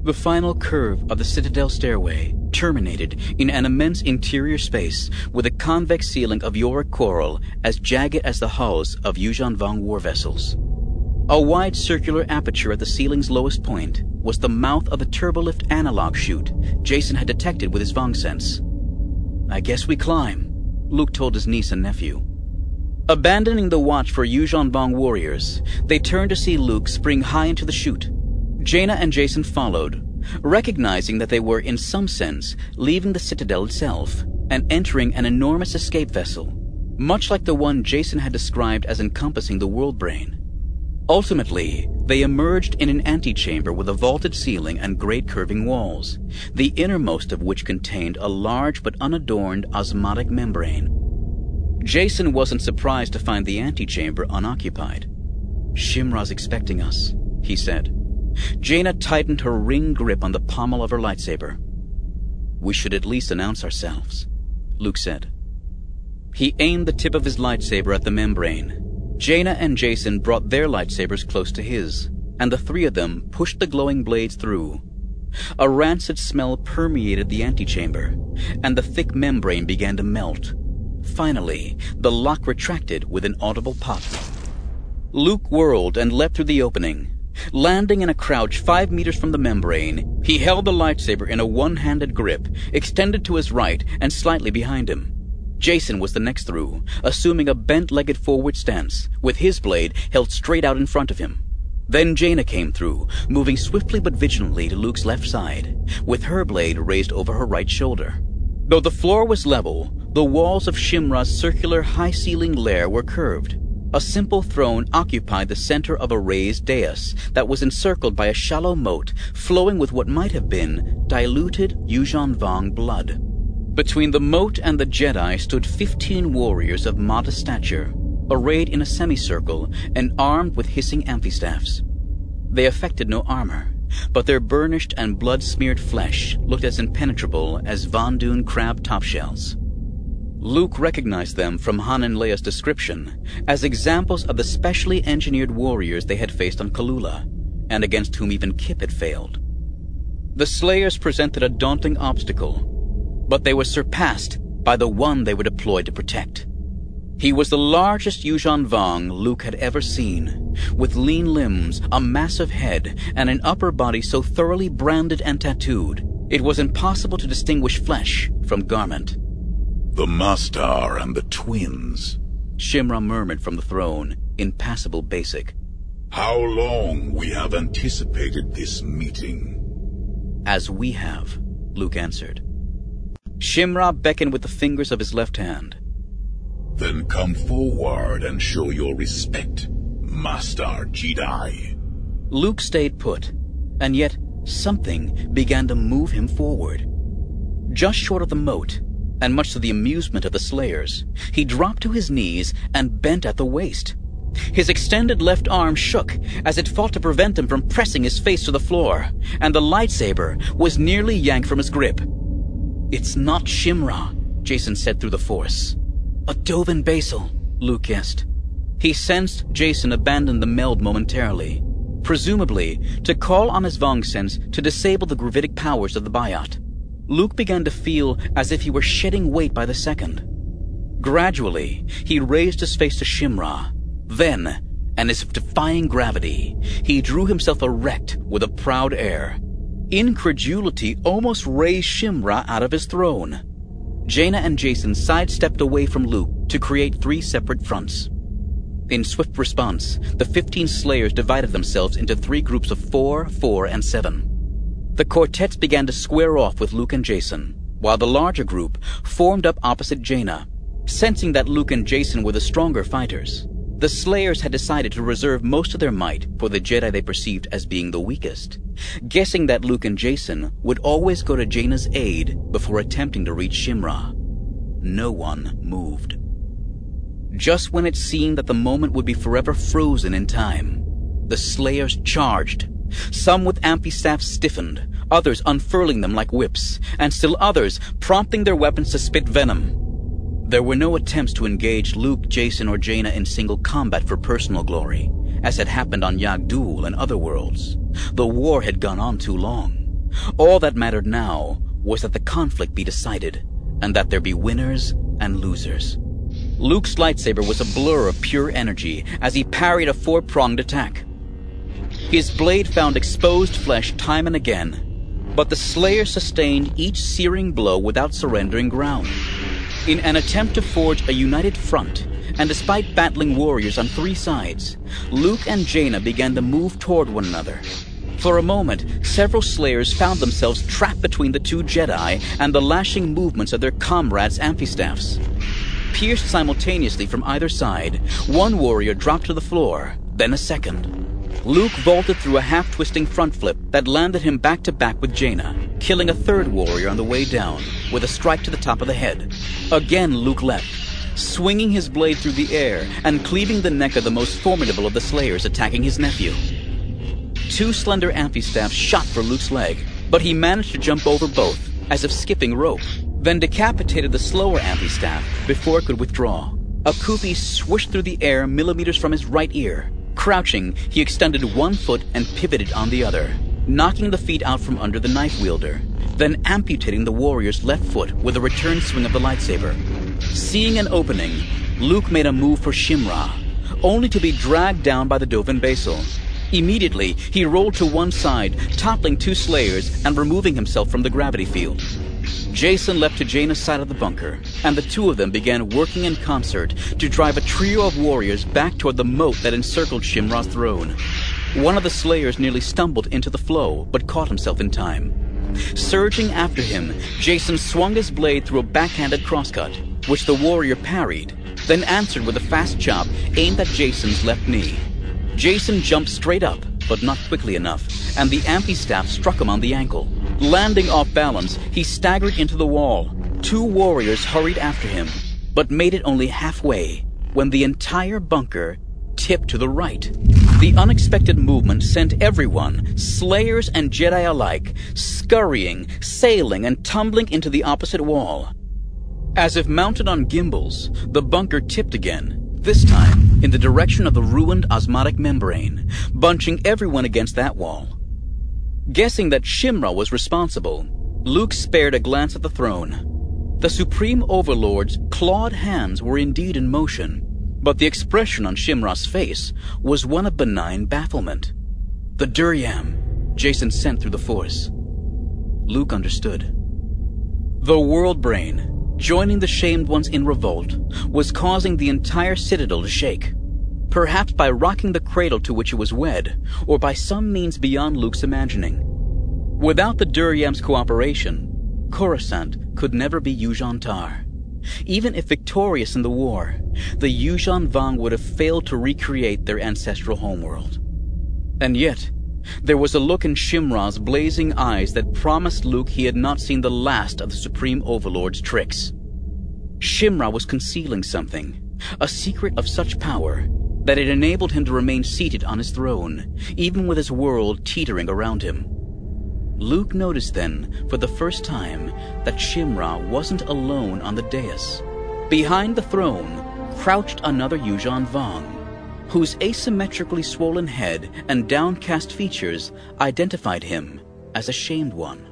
The final curve of the Citadel stairway terminated in an immense interior space with a convex ceiling of Yorick coral as jagged as the hulls of Yuuzhan Vong war vessels. A wide circular aperture at the ceiling's lowest point was the mouth of the turbolift analog chute Jacen had detected with his Vong sense. "I guess we climb," Luke told his niece and nephew. Abandoning the watch for Yuuzhan Vong warriors, they turned to see Luke spring high into the chute. Jaina and Jacen followed, recognizing that they were, in some sense, leaving the Citadel itself and entering an enormous escape vessel, much like the one Jacen had described as encompassing the world brain. Ultimately, they emerged in an antechamber with a vaulted ceiling and great curving walls, the innermost of which contained a large but unadorned osmotic membrane. Jacen wasn't surprised to find the antechamber unoccupied. "Shimra's expecting us," he said. Jaina tightened her ring grip on the pommel of her lightsaber. "We should at least announce ourselves," Luke said. He aimed the tip of his lightsaber at the membrane. Jaina and Jacen brought their lightsabers close to his, and the three of them pushed the glowing blades through. A rancid smell permeated the antechamber, and the thick membrane began to melt. Finally, the lock retracted with an audible pop. Luke whirled and leapt through the opening. Landing in a crouch 5 meters from the membrane, he held the lightsaber in a one-handed grip, extended to his right and slightly behind him. Jacen was the next through, assuming a bent-legged forward stance, with his blade held straight out in front of him. Then Jaina came through, moving swiftly but vigilantly to Luke's left side, with her blade raised over her right shoulder. Though the floor was level, the walls of Shimra's circular high-ceilinged lair were curved. A simple throne occupied the center of a raised dais that was encircled by a shallow moat flowing with what might have been diluted Yuuzhan Vong blood. Between the moat and the Jedi stood 15 warriors of modest stature, arrayed in a semicircle and armed with hissing amphistaffs. They affected no armor, but their burnished and blood-smeared flesh looked as impenetrable as Vondoon crab topshells. Luke recognized them from Han and Leia's description as examples of the specially engineered warriors they had faced on Kalula, and against whom even Kip had failed. The Slayers presented a daunting obstacle, but they were surpassed by the one they were deployed to protect. He was the largest Yuuzhan Vong Luke had ever seen, with lean limbs, a massive head, and an upper body so thoroughly branded and tattooed, it was impossible to distinguish flesh from garment. "The Mastar and the twins," Shimra murmured from the throne, in passable basic. "How long we have anticipated this meeting." "As we have," Luke answered. Shimra beckoned with the fingers of his left hand. "Then come forward and show your respect, Master Jedi." Luke stayed put, and yet something began to move him forward. Just short of the moat, and much to the amusement of the Slayers, he dropped to his knees and bent at the waist. His extended left arm shook as it fought to prevent him from pressing his face to the floor, and the lightsaber was nearly yanked from his grip. "It's not Shimra," Jacen said through the Force. "A Dovin Basil," Luke guessed. He sensed Jacen abandon the meld momentarily, presumably to call on his Vong sense to disable the gravitic powers of the Bayat. Luke began to feel as if he were shedding weight by the second. Gradually, he raised his face to Shimra. Then, and as if defying gravity, he drew himself erect with a proud air. Incredulity almost raised Shimra out of his throne. Jaina and Jacen sidestepped away from Luke to create 3 separate fronts. In swift response, the 15 Slayers divided themselves into 3 groups of 4, 4, and 7. The quartets began to square off with Luke and Jacen, while the larger group formed up opposite Jaina. Sensing that Luke and Jacen were the stronger fighters, the Slayers had decided to reserve most of their might for the Jedi they perceived as being the weakest, guessing that Luke and Jacen would always go to Jaina's aid before attempting to reach Shimra. No one moved. Just when it seemed that the moment would be forever frozen in time, the Slayers charged. Some with amphistaffs stiffened, others unfurling them like whips, and still others prompting their weapons to spit venom. There were no attempts to engage Luke, Jacen, or Jaina in single combat for personal glory, as had happened on Yagdul and other worlds. The war had gone on too long. All that mattered now was that the conflict be decided, and that there be winners and losers. Luke's lightsaber was a blur of pure energy as he parried a four-pronged attack. His blade found exposed flesh time and again, but the Slayer sustained each searing blow without surrendering ground. In an attempt to forge a united front, and despite battling warriors on three sides, Luke and Jaina began to move toward one another. For a moment, several Slayers found themselves trapped between the two Jedi and the lashing movements of their comrades' amphistaffs. Pierced simultaneously from either side, one warrior dropped to the floor, then a second. Luke vaulted through a half-twisting front flip that landed him back-to-back with Jaina, killing a third warrior on the way down with a strike to the top of the head. Again Luke leapt, swinging his blade through the air and cleaving the neck of the most formidable of the Slayers attacking his nephew. Two slender amphistaffs shot for Luke's leg, but he managed to jump over both, as if skipping rope, then decapitated the slower amphistaff before it could withdraw. A Kufi swished through the air millimeters from his right ear. Crouching, he extended one foot and pivoted on the other, knocking the feet out from under the knife wielder, then amputating the warrior's left foot with a return swing of the lightsaber. Seeing an opening, Luke made a move for Shimra, only to be dragged down by the Dovin Basil. Immediately, he rolled to one side, toppling two Slayers and removing himself from the gravity field. Jacen leapt to Jaina's side of the bunker, and the two of them began working in concert to drive a trio of warriors back toward the moat that encircled Shimra's throne. One of the Slayers nearly stumbled into the flow, but caught himself in time. Surging after him, Jacen swung his blade through a backhanded crosscut, which the warrior parried, then answered with a fast chop aimed at Jacen's left knee. Jacen jumped straight up, but not quickly enough, and the amphistaff struck him on the ankle. Landing off balance, he staggered into the wall. Two warriors hurried after him, but made it only halfway, when the entire bunker tipped to the right. The unexpected movement sent everyone, Slayers and Jedi alike, scurrying, sailing, and tumbling into the opposite wall. As if mounted on gimbals, the bunker tipped again, this time in the direction of the ruined osmotic membrane, bunching everyone against that wall. Guessing that Shimra was responsible, Luke spared a glance at the throne. The Supreme Overlord's clawed hands were indeed in motion, but the expression on Shimra's face was one of benign bafflement. The Duryam Jacen sent through the Force. Luke understood. The World Brain, joining the Shamed Ones in revolt, was causing the entire Citadel to shake. Perhaps by rocking the cradle to which it was wed, or by some means beyond Luke's imagining. Without the Duryam's cooperation, Coruscant could never be Yuuzhan Tar. Even if victorious in the war, the Yuuzhan Vong would have failed to recreate their ancestral homeworld. And yet, there was a look in Shimra's blazing eyes that promised Luke he had not seen the last of the Supreme Overlord's tricks. Shimra was concealing something, a secret of such power that it enabled him to remain seated on his throne, even with his world teetering around him. Luke noticed then, for the first time, that Shimra wasn't alone on the dais. Behind the throne crouched another Yuuzhan Vong, whose asymmetrically swollen head and downcast features identified him as a Shamed One.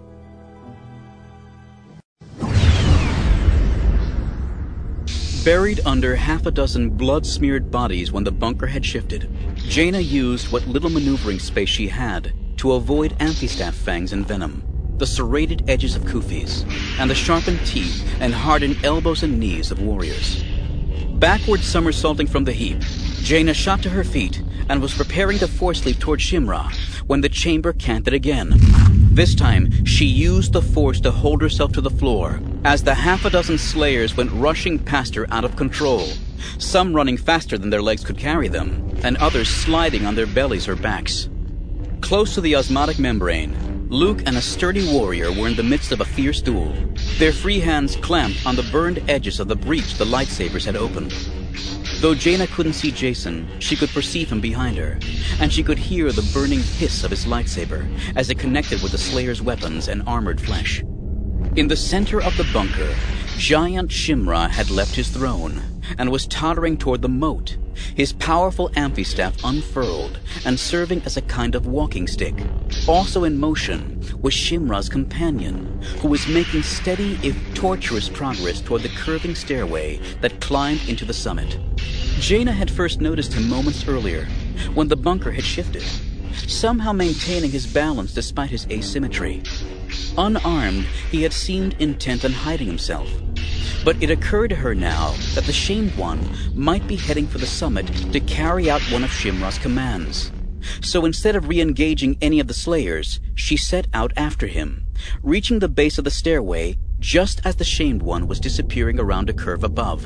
Buried under half a dozen blood-smeared bodies when the bunker had shifted, Jaina used what little maneuvering space she had to avoid amphistaff fangs and venom, the serrated edges of Kufis, and the sharpened teeth and hardened elbows and knees of warriors. Backward somersaulting from the heap, Jaina shot to her feet and was preparing to force leap toward Shimra when the chamber canted again. This time, she used the Force to hold herself to the floor as the half a dozen Slayers went rushing past her out of control, some running faster than their legs could carry them, and others sliding on their bellies or backs. Close to the osmotic membrane, Luke and a sturdy warrior were in the midst of a fierce duel, their free hands clamped on the burned edges of the breach the lightsabers had opened. Though Jaina couldn't see Jacen, she could perceive him behind her, and she could hear the burning hiss of his lightsaber as it connected with the Slayer's weapons and armored flesh. In the center of the bunker, giant Shimra had left his throne, and was tottering toward the moat, his powerful amphistaff unfurled and serving as a kind of walking stick. Also in motion was Shimra's companion, who was making steady if tortuous progress toward the curving stairway that climbed into the summit. Jaina had first noticed him moments earlier, when the bunker had shifted, somehow maintaining his balance despite his asymmetry. Unarmed, he had seemed intent on hiding himself. But it occurred to her now that the Shamed One might be heading for the summit to carry out one of Shimra's commands. So instead of re-engaging any of the Slayers, she set out after him, reaching the base of the stairway just as the Shamed One was disappearing around a curve above.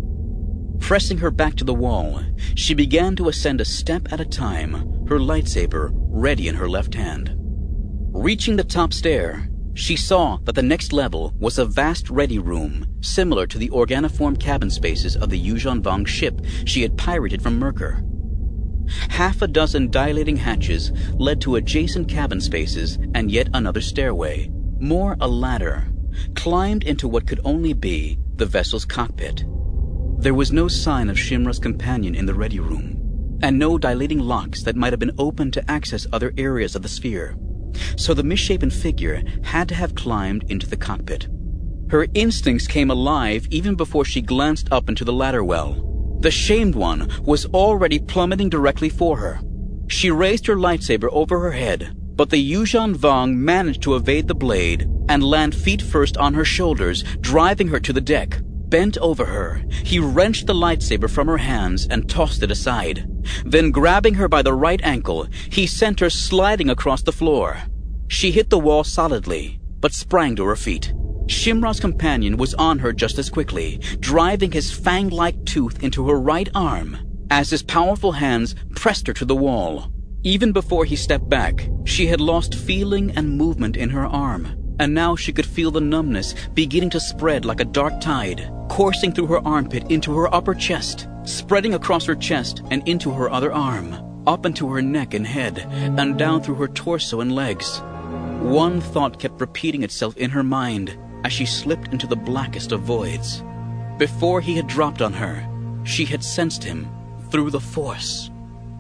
Pressing her back to the wall, she began to ascend a step at a time, her lightsaber ready in her left hand. Reaching the top stair, she saw that the next level was a vast ready room, similar to the organiform cabin spaces of the Yuuzhan Vong ship she had pirated from Myrkr. Half a dozen dilating hatches led to adjacent cabin spaces and yet another stairway, more a ladder, climbed into what could only be the vessel's cockpit. There was no sign of Shimra's companion in the ready room, and no dilating locks that might have been opened to access other areas of the sphere. So the misshapen figure had to have climbed into the cockpit. Her instincts came alive even before she glanced up into the ladder well. The Shamed One was already plummeting directly for her. She raised her lightsaber over her head, but the Yuuzhan Vong managed to evade the blade and land feet first on her shoulders, driving her to the deck. Bent over her, he wrenched the lightsaber from her hands and tossed it aside. Then grabbing her by the right ankle, he sent her sliding across the floor. She hit the wall solidly, but sprang to her feet. Shimra's companion was on her just as quickly, driving his fang-like tooth into her right arm as his powerful hands pressed her to the wall. Even before he stepped back, she had lost feeling and movement in her arm, and now she could feel the numbness beginning to spread like a dark tide, coursing through her armpit into her upper chest, spreading across her chest and into her other arm, up into her neck and head, and down through her torso and legs. One thought kept repeating itself in her mind as she slipped into the blackest of voids. Before he had dropped on her, she had sensed him through the Force.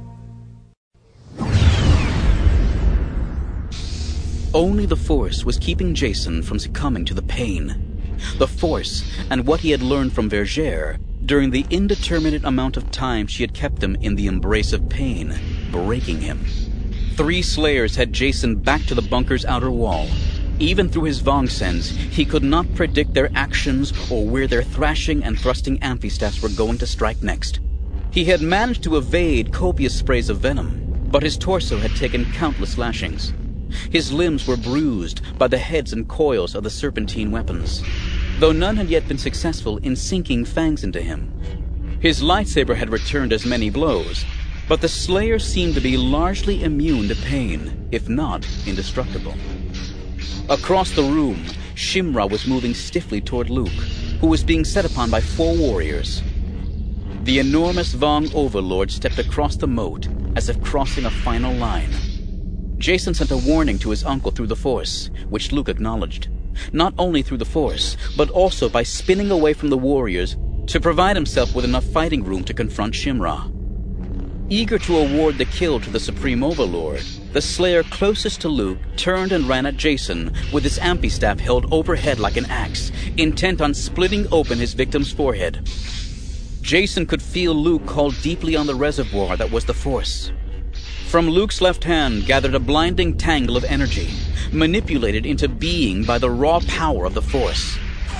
Only the Force was keeping Jacen from succumbing to the pain. The Force, and what he had learned from Vergere during the indeterminate amount of time she had kept him in the embrace of pain, breaking him. 3 Slayers had Jacen back to the bunker's outer wall. Even through his Vong sense, he could not predict their actions or where their thrashing and thrusting amphistaffs were going to strike next. He had managed to evade copious sprays of venom, but his torso had taken countless lashings. His limbs were bruised by the heads and coils of the serpentine weapons, though none had yet been successful in sinking fangs into him. His lightsaber had returned as many blows, but the Slayer seemed to be largely immune to pain, if not indestructible. Across the room, Shimra was moving stiffly toward Luke, who was being set upon by 4 warriors. The enormous Vong overlord stepped across the moat as if crossing a final line. Jacen sent a warning to his uncle through the Force, which Luke acknowledged, not only through the Force, but also by spinning away from the warriors to provide himself with enough fighting room to confront Shimra. Eager to award the kill to the Supreme Overlord, the Slayer closest to Luke turned and ran at Jacen with his amphistaff held overhead like an axe, intent on splitting open his victim's forehead. Jacen could feel Luke call deeply on the reservoir that was the Force. From Luke's left hand gathered a blinding tangle of energy, manipulated into being by the raw power of the Force.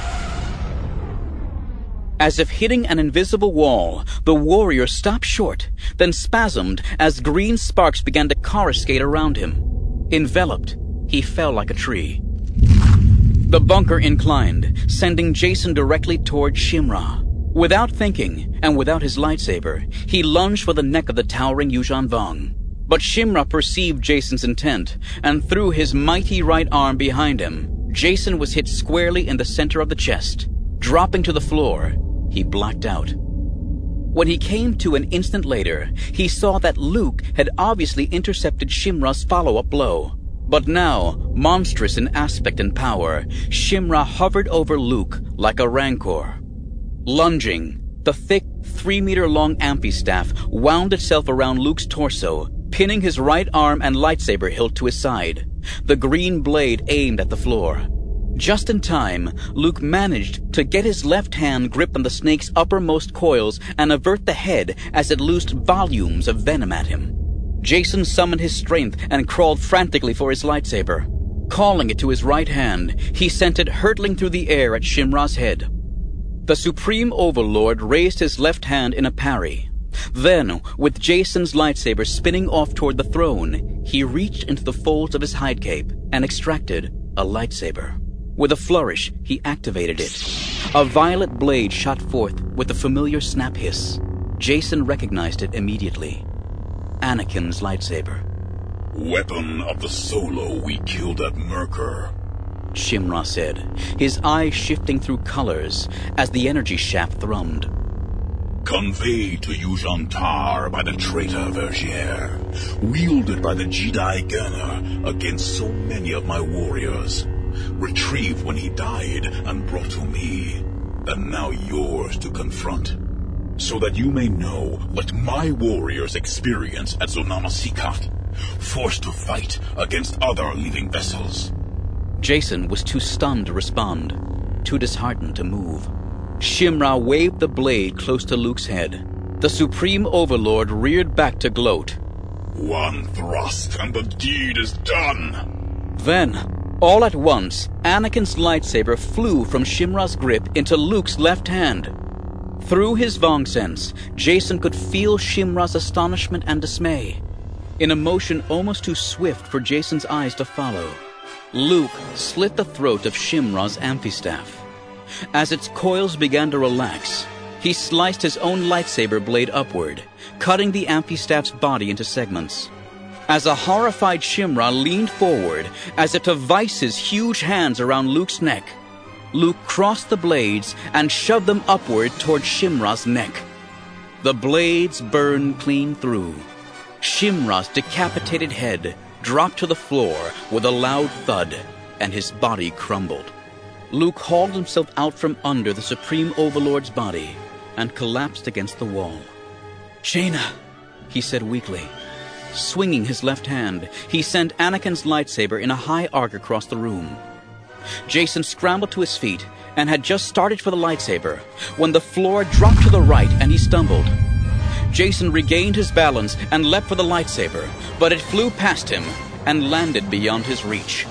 As if hitting an invisible wall, the warrior stopped short, then spasmed as green sparks began to coruscate around him. Enveloped, he fell like a tree. The bunker inclined, sending Jacen directly toward Shimra. Without thinking, and without his lightsaber, he lunged for the neck of the towering Yuuzhan Vong. But Shimra perceived Jacen's intent, and threw his mighty right arm behind him. Jacen was hit squarely in the center of the chest. Dropping to the floor, he blacked out. When he came to an instant later, he saw that Luke had obviously intercepted Shimra's follow-up blow. But now, monstrous in aspect and power, Shimra hovered over Luke like a rancor. Lunging, The thick, 3-meter-long amphistaff wound itself around Luke's torso, pinning his right arm and lightsaber hilt to his side, the green blade aimed at the floor. Just in time, Luke managed to get his left hand grip on the snake's uppermost coils and avert the head as it loosed volumes of venom at him. Jacen summoned his strength and crawled frantically for his lightsaber. Calling it to his right hand, he sent it hurtling through the air at Shimra's head. The Supreme Overlord raised his left hand in a parry. Then, with Jacen's lightsaber spinning off toward the throne, he reached into the folds of his hide cape and extracted a lightsaber. With a flourish, he activated it. A violet blade shot forth with a familiar snap hiss. Jacen recognized it immediately. Anakin's lightsaber. Weapon of the Solo we killed at Myrkr, Shimra said, his eyes shifting through colors as the energy shaft thrummed. Conveyed to Yuuzhan Tar by the traitor Vergier, wielded by the Jedi Gunner against so many of my warriors, retrieved when he died and brought to me, and now yours to confront, so that you may know what my warriors experience at Zonama Sikat, forced to fight against other living vessels. Jacen was too stunned to respond, too disheartened to move. Shimra waved the blade close to Luke's head. The Supreme Overlord reared back to gloat. One thrust and the deed is done. Then, all at once, Anakin's lightsaber flew from Shimra's grip into Luke's left hand. Through his Vong sense, Jacen could feel Shimra's astonishment and dismay. In a motion almost too swift for Jacen's eyes to follow, Luke slit the throat of Shimra's amphistaff. As its coils began to relax, he sliced his own lightsaber blade upward, cutting the amphistaff's body into segments. As a horrified Shimra leaned forward as if to vice his huge hands around Luke's neck, Luke crossed the blades and shoved them upward toward Shimra's neck. The blades burned clean through. Shimra's decapitated head dropped to the floor with a loud thud, and his body crumbled. Luke hauled himself out from under the Supreme Overlord's body and collapsed against the wall. "Jaina," he said weakly. Swinging his left hand, he sent Anakin's lightsaber in a high arc across the room. Jacen scrambled to his feet and had just started for the lightsaber when the floor dropped to the right and he stumbled. Jacen regained his balance and leapt for the lightsaber, but it flew past him and landed beyond his reach.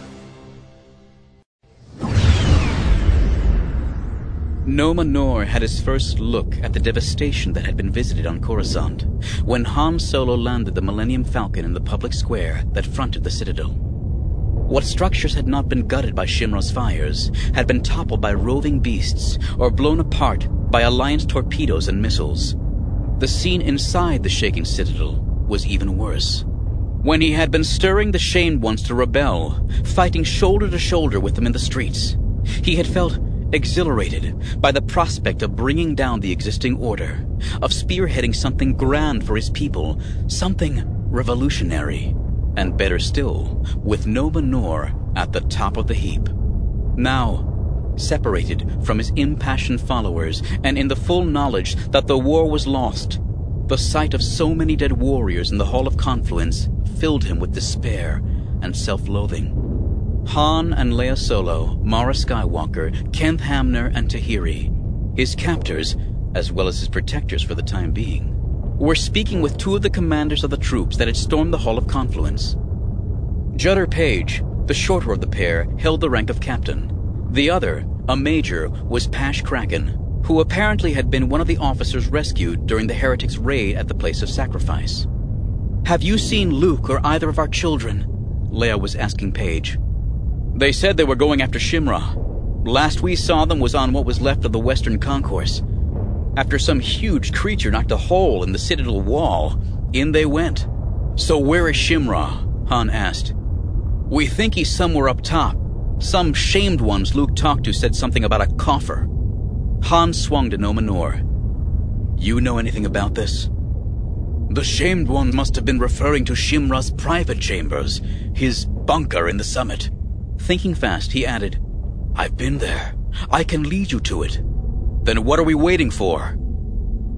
Nomenor had his first look at the devastation that had been visited on Coruscant when Han Solo landed the Millennium Falcon in the public square that fronted the Citadel. What structures had not been gutted by Shimra's fires had been toppled by roving beasts or blown apart by Alliance torpedoes and missiles. The scene inside the shaking Citadel was even worse. When he had been stirring the Shamed Ones to rebel, fighting shoulder to shoulder with them in the streets, he had felt exhilarated by the prospect of bringing down the existing order, of spearheading something grand for his people, something revolutionary, and better still, with Nomenor at the top of the heap. Now, separated from his impassioned followers and in the full knowledge that the war was lost, the sight of so many dead warriors in the Hall of Confluence filled him with despair and self-loathing. Han and Leia Solo, Mara Skywalker, Kenth Hamner, and Tahiri, his captors, as well as his protectors for the time being, were speaking with two of the commanders of the troops that had stormed the Hall of Confluence. Judder Page, the shorter of the pair, held the rank of captain. The other, a major, was Pash Kraken, who apparently had been one of the officers rescued during the heretics' raid at the place of sacrifice. "Have you seen Luke or either of our children?" Leia was asking Page. "They said they were going after Shimra. Last we saw them was on what was left of the Western Concourse. After some huge creature knocked a hole in the Citadel wall, in they went." "So where is Shimra?" Han asked. "We think he's somewhere up top. Some Shamed Ones Luke talked to said something about a coffer." Han swung to Nomenor. "You know anything about this?" "The Shamed One must have been referring to Shimra's private chambers, his bunker in the summit." Thinking fast, he added, "I've been there. I can lead you to it." "Then what are we waiting for?"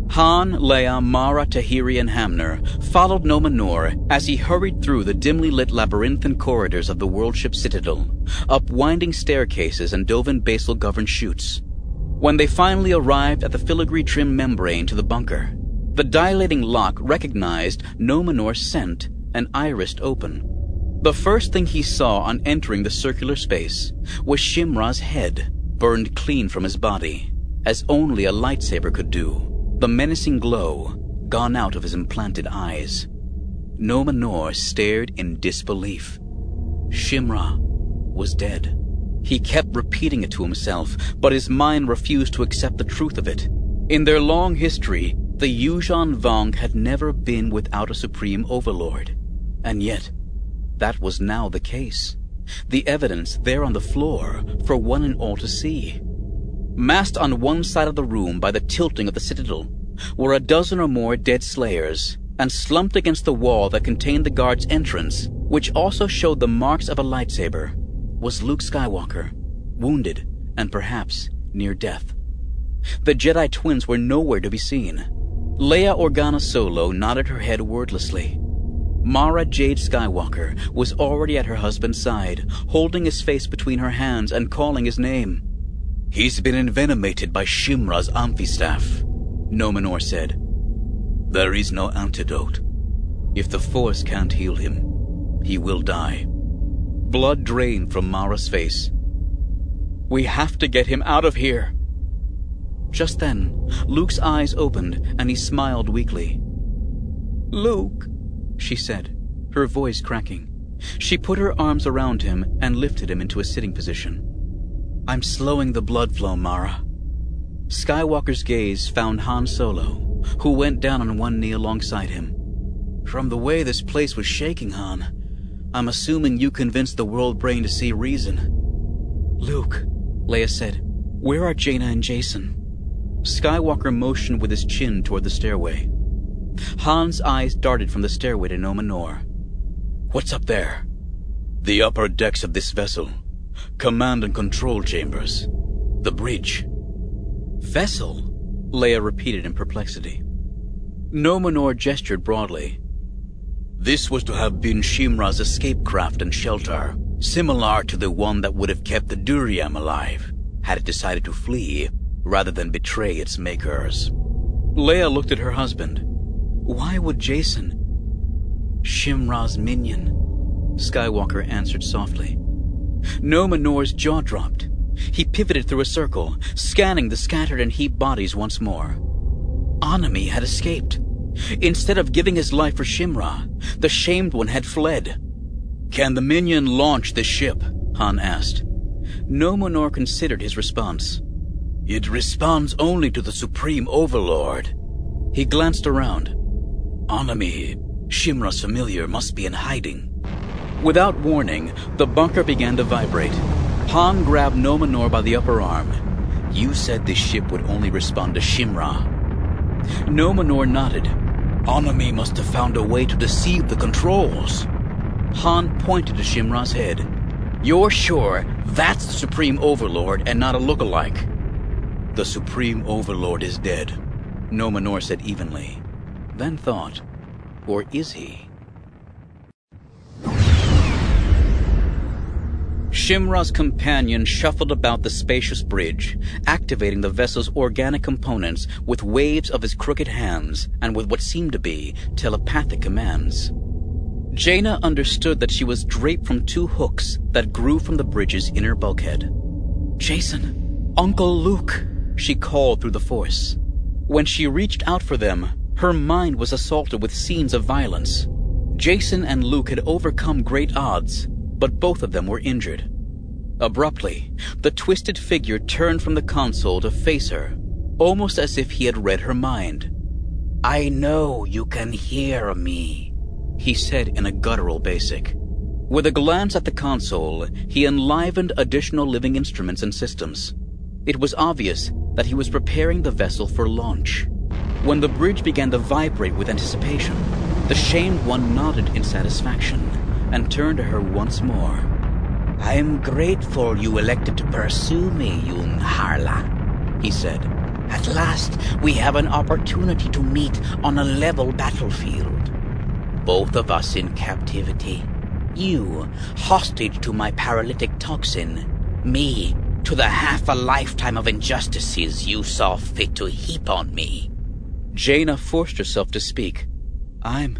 Han, Leia, Mara, Tahiri, and Hamner followed Nomenor as he hurried through the dimly lit labyrinthine corridors of the world-ship citadel, up winding staircases and Dovin Basil-governed chutes. When they finally arrived at the filigree-trimmed membrane to the bunker, the dilating lock recognized Nomenor's scent and irised open. The first thing he saw on entering the circular space was Shimra's head, burned clean from his body, as only a lightsaber could do, the menacing glow gone out of his implanted eyes. Nomenor stared in disbelief. Shimra was dead. He kept repeating it to himself, but his mind refused to accept the truth of it. In their long history, the Yuuzhan Vong had never been without a supreme overlord. And yet, that was now the case. The evidence there on the floor for one and all to see. Massed on one side of the room by the tilting of the citadel were a dozen or more dead slayers, and slumped against the wall that contained the guard's entrance, which also showed the marks of a lightsaber, was Luke Skywalker, wounded and perhaps near death. The Jedi twins were nowhere to be seen. Leia Organa Solo nodded her head wordlessly. Mara Jade Skywalker was already at her husband's side, holding his face between her hands and calling his name. "He's been envenomated by Shimra's amphistaff," Nomenor said. "There is no antidote. If the Force can't heal him, he will die." Blood drained from Mara's face. "We have to get him out of here." Just then, Luke's eyes opened and he smiled weakly. "Luke," she said, her voice cracking. She put her arms around him and lifted him into a sitting position. "I'm slowing the blood flow, Mara." Skywalker's gaze found Han Solo, who went down on one knee alongside him. "From the way this place was shaking, Han, I'm assuming you convinced the world brain to see reason." "Luke," Leia said, "where are Jaina and Jacen?" Skywalker motioned with his chin toward the stairway. Han's eyes darted from the stairway to Nomenor. "What's up there?" "The upper decks of this vessel. Command and control chambers. The bridge." "Vessel?" Leia repeated in perplexity. Nomenor gestured broadly. "This was to have been Shimra's escape craft and shelter, similar to the one that would have kept the Duriam alive, had it decided to flee, rather than betray its makers." Leia looked at her husband. "Why would Jacen—" "Shimra's minion," Skywalker answered softly. Nomenor's jaw dropped. He pivoted through a circle, scanning the scattered and heaped bodies once more. Anami had escaped. Instead of giving his life for Shimra, the shamed one had fled. "Can the minion launch this ship?" Han asked. Nomenor considered his response. "It responds only to the Supreme Overlord." He glanced around. "Anami, Shimra's familiar, must be in hiding." Without warning, the bunker began to vibrate. Han grabbed Nomenor by the upper arm. "You said this ship would only respond to Shimra." Nomenor nodded. "Anami must have found a way to deceive the controls." Han pointed to Shimra's head. "You're sure that's the Supreme Overlord and not a look-alike?" "The Supreme Overlord is dead," Nomenor said evenly. Then thought, or is he? Shimra's companion shuffled about the spacious bridge, activating the vessel's organic components with waves of his crooked hands and with what seemed to be telepathic commands. Jaina understood that she was draped from two hooks that grew from the bridge's inner bulkhead. "Jacen, Uncle Luke," she called through the Force. When she reached out for them, her mind was assaulted with scenes of violence. Jacen and Luke had overcome great odds, but both of them were injured. Abruptly, the twisted figure turned from the console to face her, almost as if he had read her mind. "I know you can hear me," he said in a guttural basic. With a glance at the console, he enlivened additional living instruments and systems. It was obvious that he was preparing the vessel for launch. When the bridge began to vibrate with anticipation, the shamed one nodded in satisfaction and turned to her once more. "I'm grateful you elected to pursue me, Yung Harla," he said. At last, we have an opportunity to meet on a level battlefield. Both of us in captivity. You, hostage to my paralytic toxin. Me, to the half a lifetime of injustices you saw fit to heap on me. Jaina forced herself to speak. I'm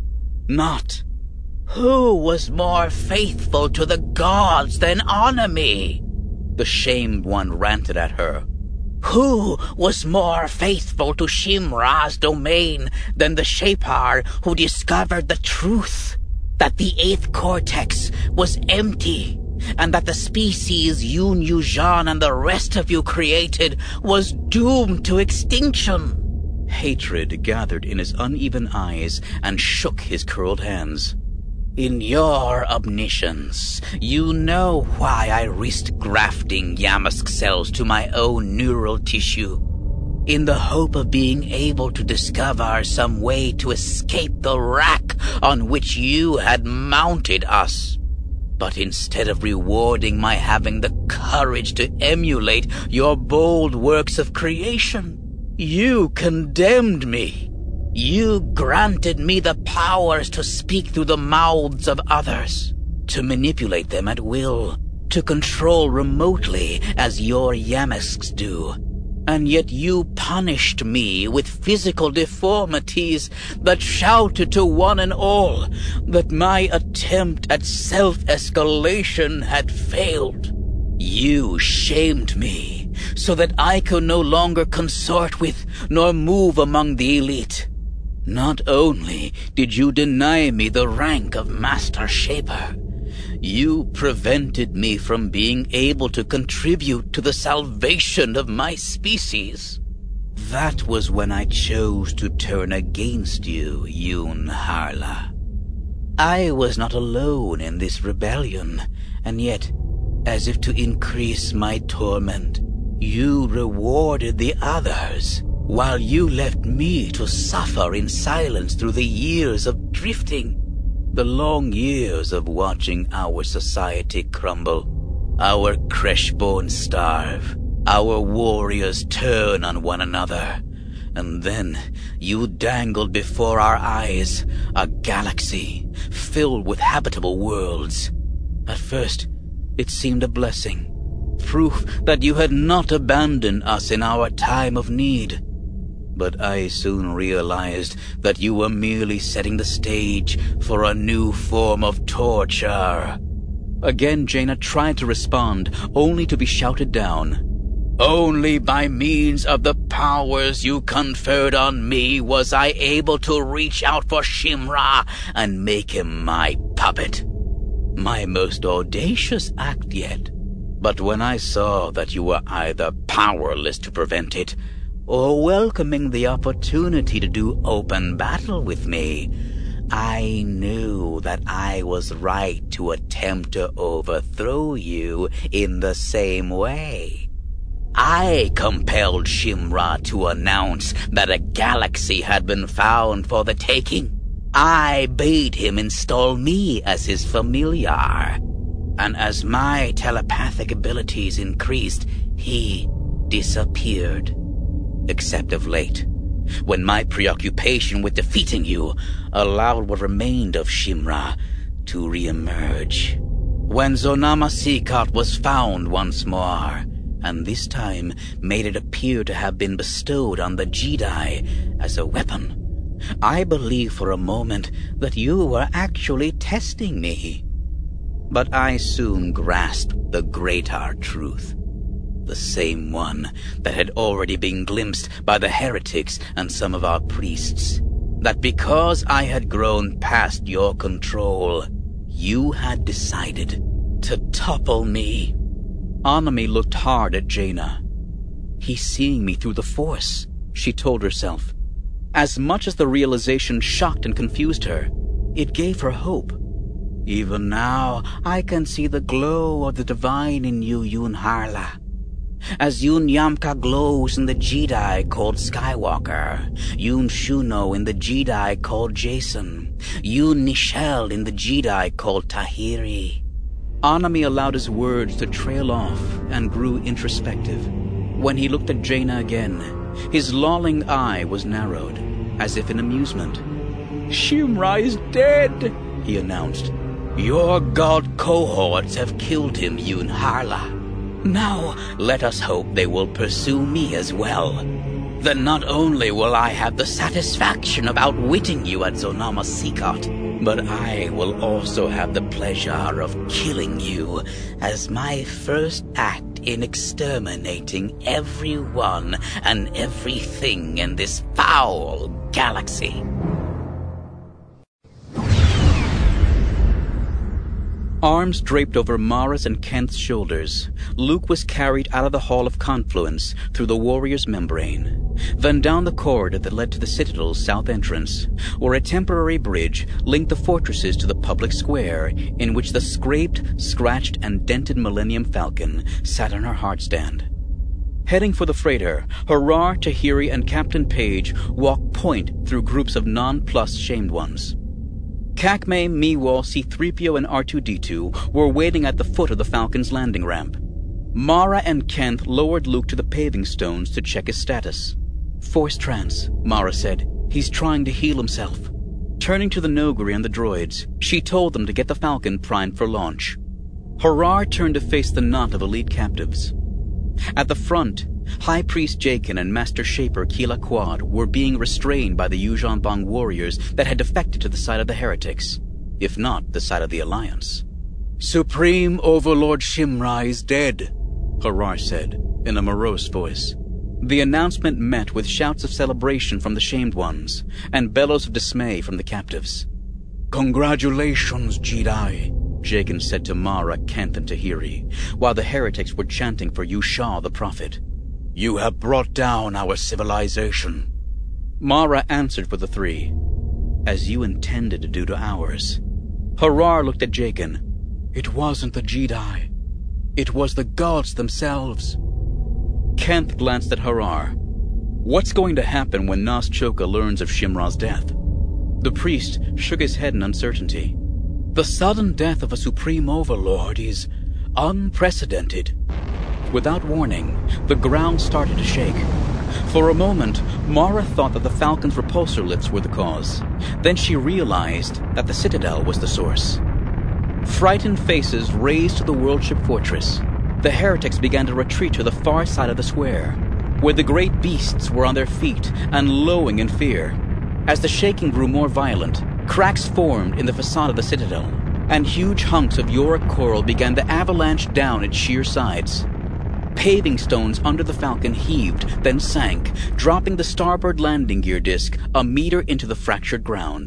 not. Who was more faithful to the gods than Anami? The shamed one ranted at her. Who was more faithful to Shimra's domain than the Shapar who discovered the truth? That the 8th cortex was empty, and that the species Yun Yuuzhan and the rest of you created was doomed to extinction. Hatred gathered in his uneven eyes and shook his curled hands. In your omniscience, you know why I risked grafting Yamask cells to my own neural tissue, in the hope of being able to discover some way to escape the rack on which you had mounted us. But instead of rewarding my having the courage to emulate your bold works of creation, you condemned me. You granted me the powers to speak through the mouths of others, to manipulate them at will, to control remotely as your Yamasks do. And yet you punished me with physical deformities that shouted to one and all that my attempt at self-escalation had failed. You shamed me so that I could no longer consort with nor move among the elite. Not only did you deny me the rank of Master Shaper, you prevented me from being able to contribute to the salvation of my species. That was when I chose to turn against you, Yun Harla. I was not alone in this rebellion, and yet, as if to increase my torment, you rewarded the others, while you left me to suffer in silence through the years of drifting. The long years of watching our society crumble, our Creshborn starve, our warriors turn on one another, and then you dangled before our eyes a galaxy filled with habitable worlds. At first, it seemed a blessing, proof that you had not abandoned us in our time of need. But I soon realized that you were merely setting the stage for a new form of torture. Again Jaina tried to respond, only to be shouted down. Only by means of the powers you conferred on me was I able to reach out for Shimra and make him my puppet. My most audacious act yet. But when I saw that you were either powerless to prevent it, or welcoming the opportunity to do open battle with me, I knew that I was right to attempt to overthrow you in the same way. I compelled Shimra to announce that a galaxy had been found for the taking. I bade him install me as his familiar. And as my telepathic abilities increased, he disappeared. Except of late, when my preoccupation with defeating you allowed what remained of Shimra to re-emerge. When Zonama Seacut was found once more, and this time made it appear to have been bestowed on the Jedi as a weapon, I believed for a moment that you were actually testing me. But I soon grasped the greater truth. The same one that had already been glimpsed by the heretics and some of our priests. That because I had grown past your control, you had decided to topple me. Anami looked hard at Jaina. He's seeing me through the Force, she told herself. As much as the realization shocked and confused her, it gave her hope. Even now, I can see the glow of the divine in you, Yun Harla. As Yun Yamka glows in the Jedi called Skywalker, Yun Shuno in the Jedi called Jason, Yun Nishel in the Jedi called Tahiri. Anami allowed his words to trail off and grew introspective. When he looked at Jaina again, His lolling eye was narrowed, as if in amusement. "Shimra is dead," he announced. "Your god cohorts have killed him, Yunharla. Now let us hope they will pursue me as well. Then not only will I have the satisfaction of outwitting you at Zonama Sikot, but I will also have the pleasure of killing you as my first act in exterminating everyone and everything in this foul galaxy." Arms draped over Mara's and Kent's shoulders, Luke was carried out of the Hall of Confluence through the warrior's membrane, then down the corridor that led to the Citadel's south entrance, where a temporary bridge linked the fortresses to the public square in which the scraped, scratched, and dented Millennium Falcon sat on her hardstand. Heading for the freighter, Harar, Tahiri, and Captain Page walked point through groups of non-plus shamed ones. Cacme, Meewall, C-3PO, and R2-D2 were waiting at the foot of the Falcon's landing ramp. Mara and Kent lowered Luke to the paving stones to check his status. "Force trance," Mara said. "He's trying to heal himself." Turning to the Noghri and the droids, she told them to get the Falcon primed for launch. Harar turned to face the knot of elite captives. At the front, High Priest Jaken and Master Shaper Kila Quad were being restrained by the Yuuzhan Vong warriors that had defected to the side of the heretics, if not the side of the Alliance. "Supreme Overlord Shimra is dead," Harar said, in a morose voice. The announcement met with shouts of celebration from the shamed ones, and bellows of dismay from the captives. "Congratulations, Jedi," Jaken said to Mara, Kent, and Tahiri, while the heretics were chanting for Yushar the Prophet. "You have brought down our civilization." Mara answered for the three, "As you intended to do to ours." Harar looked at Jaken. "It wasn't the Jedi. It was the gods themselves." Kent glanced at Harar. "What's going to happen when Nas Choka learns of Shimra's death?" The priest shook his head in uncertainty. "The sudden death of a Supreme Overlord is unprecedented." Without warning, the ground started to shake. For a moment, Mara thought that the Falcon's repulsor lifts were the cause. Then she realized that the Citadel was the source. Frightened faces raised to the worldship fortress. The heretics began to retreat to the far side of the square, where the great beasts were on their feet and lowing in fear. As the shaking grew more violent, cracks formed in the facade of the Citadel, and huge hunks of Yorick coral began to avalanche down its sheer sides. Paving stones under the Falcon heaved, then sank, dropping the starboard landing gear disc a meter into the fractured ground.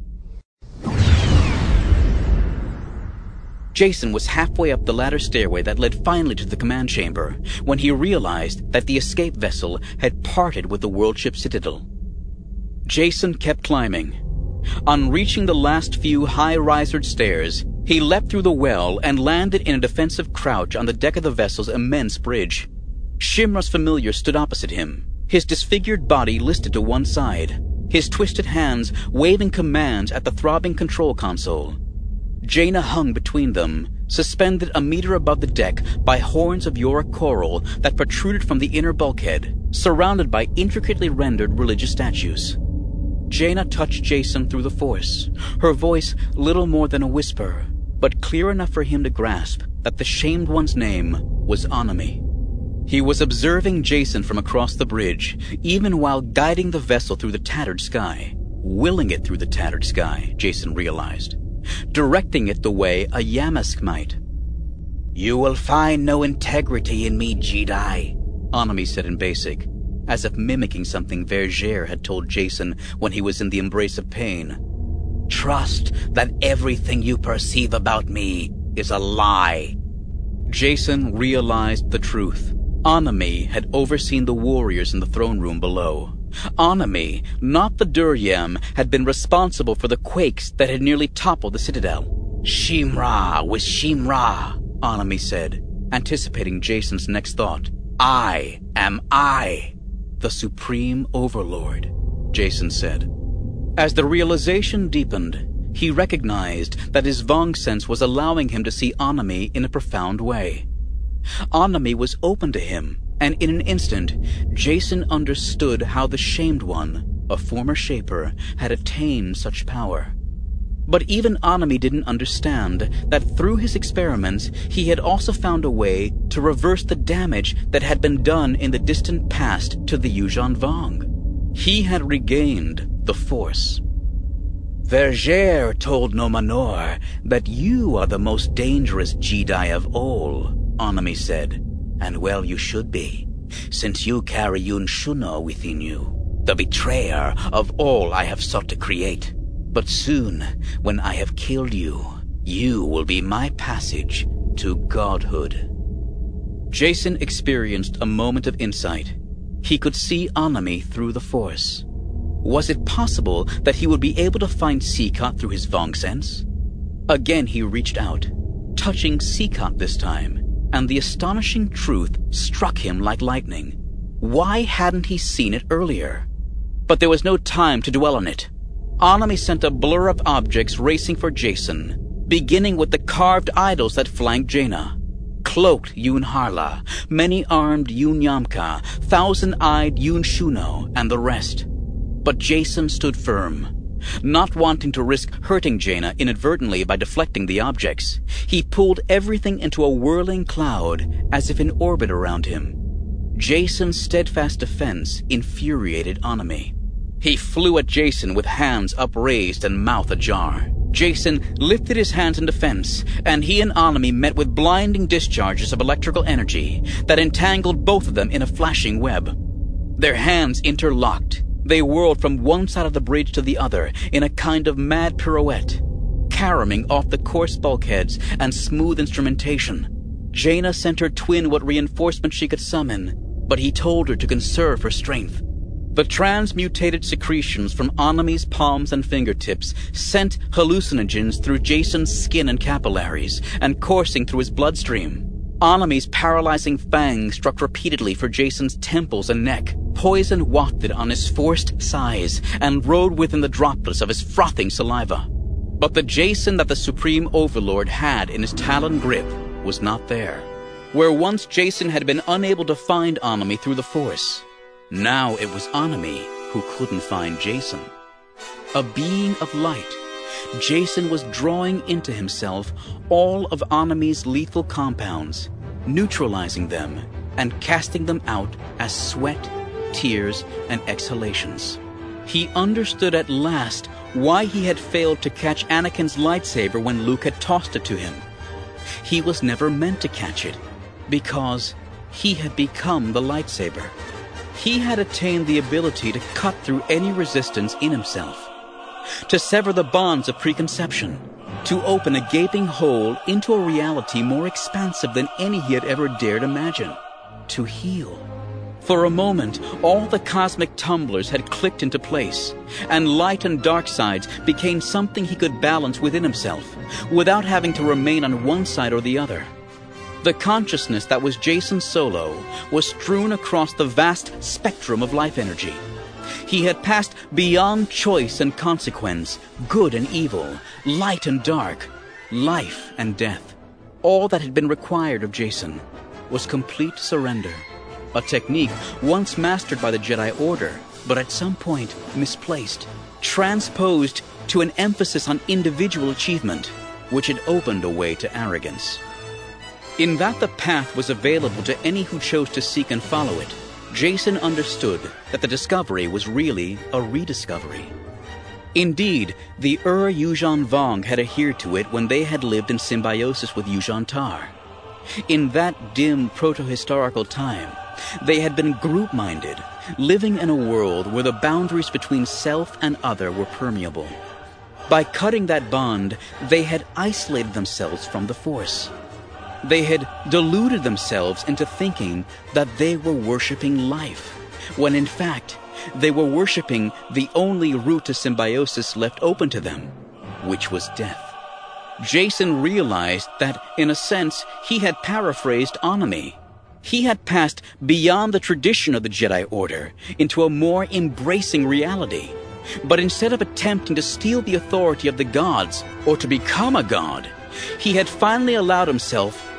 Jacen was halfway up the ladder stairway that led finally to the command chamber when he realized that the escape vessel had parted with the worldship Citadel. Jacen kept climbing. On reaching the last few high-risered stairs, he leapt through the well and landed in a defensive crouch on the deck of the vessel's immense bridge. Shimra's familiar stood opposite him, his disfigured body listed to one side, his twisted hands waving commands at the throbbing control console. Jaina hung between them, suspended a meter above the deck by horns of Yorick coral that protruded from the inner bulkhead, surrounded by intricately rendered religious statues. Jaina touched Jacen through the Force, her voice little more than a whisper, but clear enough for him to grasp that the shamed one's name was Anami. He was observing Jacen from across the bridge, even while guiding the vessel through the tattered sky. Willing it through the tattered sky, Jacen realized. Directing it the way a Yamask might. "You will find no integrity in me, Jedi," Anami said in Basic, as if mimicking something Vergere had told Jacen when he was in the embrace of pain. "Trust that everything you perceive about me is a lie." Jacen realized the truth. Anami had overseen the warriors in the throne room below. Anami, not the Duryam, had been responsible for the quakes that had nearly toppled the Citadel. "Shimra was Shimra," Anami said, anticipating Jacen's next thought. "I am I, the Supreme Overlord," Jacen said. As the realization deepened, he recognized that his Vong sense was allowing him to see Anami in a profound way. Anami was open to him, and in an instant, Jacen understood how the Shamed One, a former Shaper, had attained such power. But even Anami didn't understand that through his experiments, he had also found a way to reverse the damage that had been done in the distant past to the Yuuzhan Vong. He had regained the Force. Vergere told Nomanor that you are the most dangerous Jedi of all, Anami said. And well you should be, since you carry Yun Shuno within you, the betrayer of all I have sought to create. But soon, when I have killed you, you will be my passage to godhood. Jacen experienced a moment of insight. He could see Anami through the Force. Was it possible that he would be able to find Seekot through his Vong sense? Again he reached out, touching Seekot this time, and the astonishing truth struck him like lightning. Why hadn't he seen it earlier? But there was no time to dwell on it. Anami sent a blur of objects racing for Jacen, beginning with the carved idols that flanked Jaina. Cloaked Yun Harla, many-armed Yun Yamka, thousand-eyed Yun Shuno, and the rest. But Jacen stood firm. Not wanting to risk hurting Jaina inadvertently by deflecting the objects, he pulled everything into a whirling cloud as if in orbit around him. Jacen's steadfast defense infuriated Anami. He flew at Jacen with hands upraised and mouth ajar. Jacen lifted his hands in defense, and he and Anami met with blinding discharges of electrical energy that entangled both of them in a flashing web. Their hands interlocked. They whirled from one side of the bridge to the other in a kind of mad pirouette, caroming off the coarse bulkheads and smooth instrumentation. Jaina sent her twin what reinforcement she could summon, but he told her to conserve her strength. The transmutated secretions from Anami's palms and fingertips sent hallucinogens through Jacen's skin and capillaries and coursing through his bloodstream. Anami's paralyzing fangs struck repeatedly for Jacen's temples and neck. Poison wafted on his forced sighs and rode within the droplets of his frothing saliva. But the Jacen that the Supreme Overlord had in his talon grip was not there. Where once Jacen had been unable to find Anami through the Force, now it was Anami who couldn't find Jacen. A being of light, Jacen was drawing into himself all of Anami's lethal compounds, neutralizing them and casting them out as sweat, tears, and exhalations. He understood at last why he had failed to catch Anakin's lightsaber when Luke had tossed it to him. He was never meant to catch it, because he had become the lightsaber. He had attained the ability to cut through any resistance in himself, to sever the bonds of preconception, to open a gaping hole into a reality more expansive than any he had ever dared imagine, to heal. For a moment, all the cosmic tumblers had clicked into place, and light and dark sides became something he could balance within himself, without having to remain on one side or the other. The consciousness that was Jacen Solo was strewn across the vast spectrum of life energy. He had passed beyond choice and consequence, good and evil, light and dark, life and death. All that had been required of Jacen was complete surrender, a technique once mastered by the Jedi Order, but at some point misplaced, transposed to an emphasis on individual achievement, which had opened a way to arrogance. In that the path was available to any who chose to seek and follow it, Jacen understood that the discovery was really a rediscovery. Indeed, the Yuuzhan Vong had adhered to it when they had lived in symbiosis with Yuuzhan Tar. In that dim proto-historical time, they had been group-minded, living in a world where the boundaries between self and other were permeable. By cutting that bond, they had isolated themselves from the Force. They had deluded themselves into thinking that they were worshipping life, when in fact, they were worshipping the only route to symbiosis left open to them, which was death. Jacen realized that, in a sense, he had paraphrased Anami. He had passed beyond the tradition of the Jedi Order into a more embracing reality. But instead of attempting to steal the authority of the gods or to become a god, he had finally allowed himself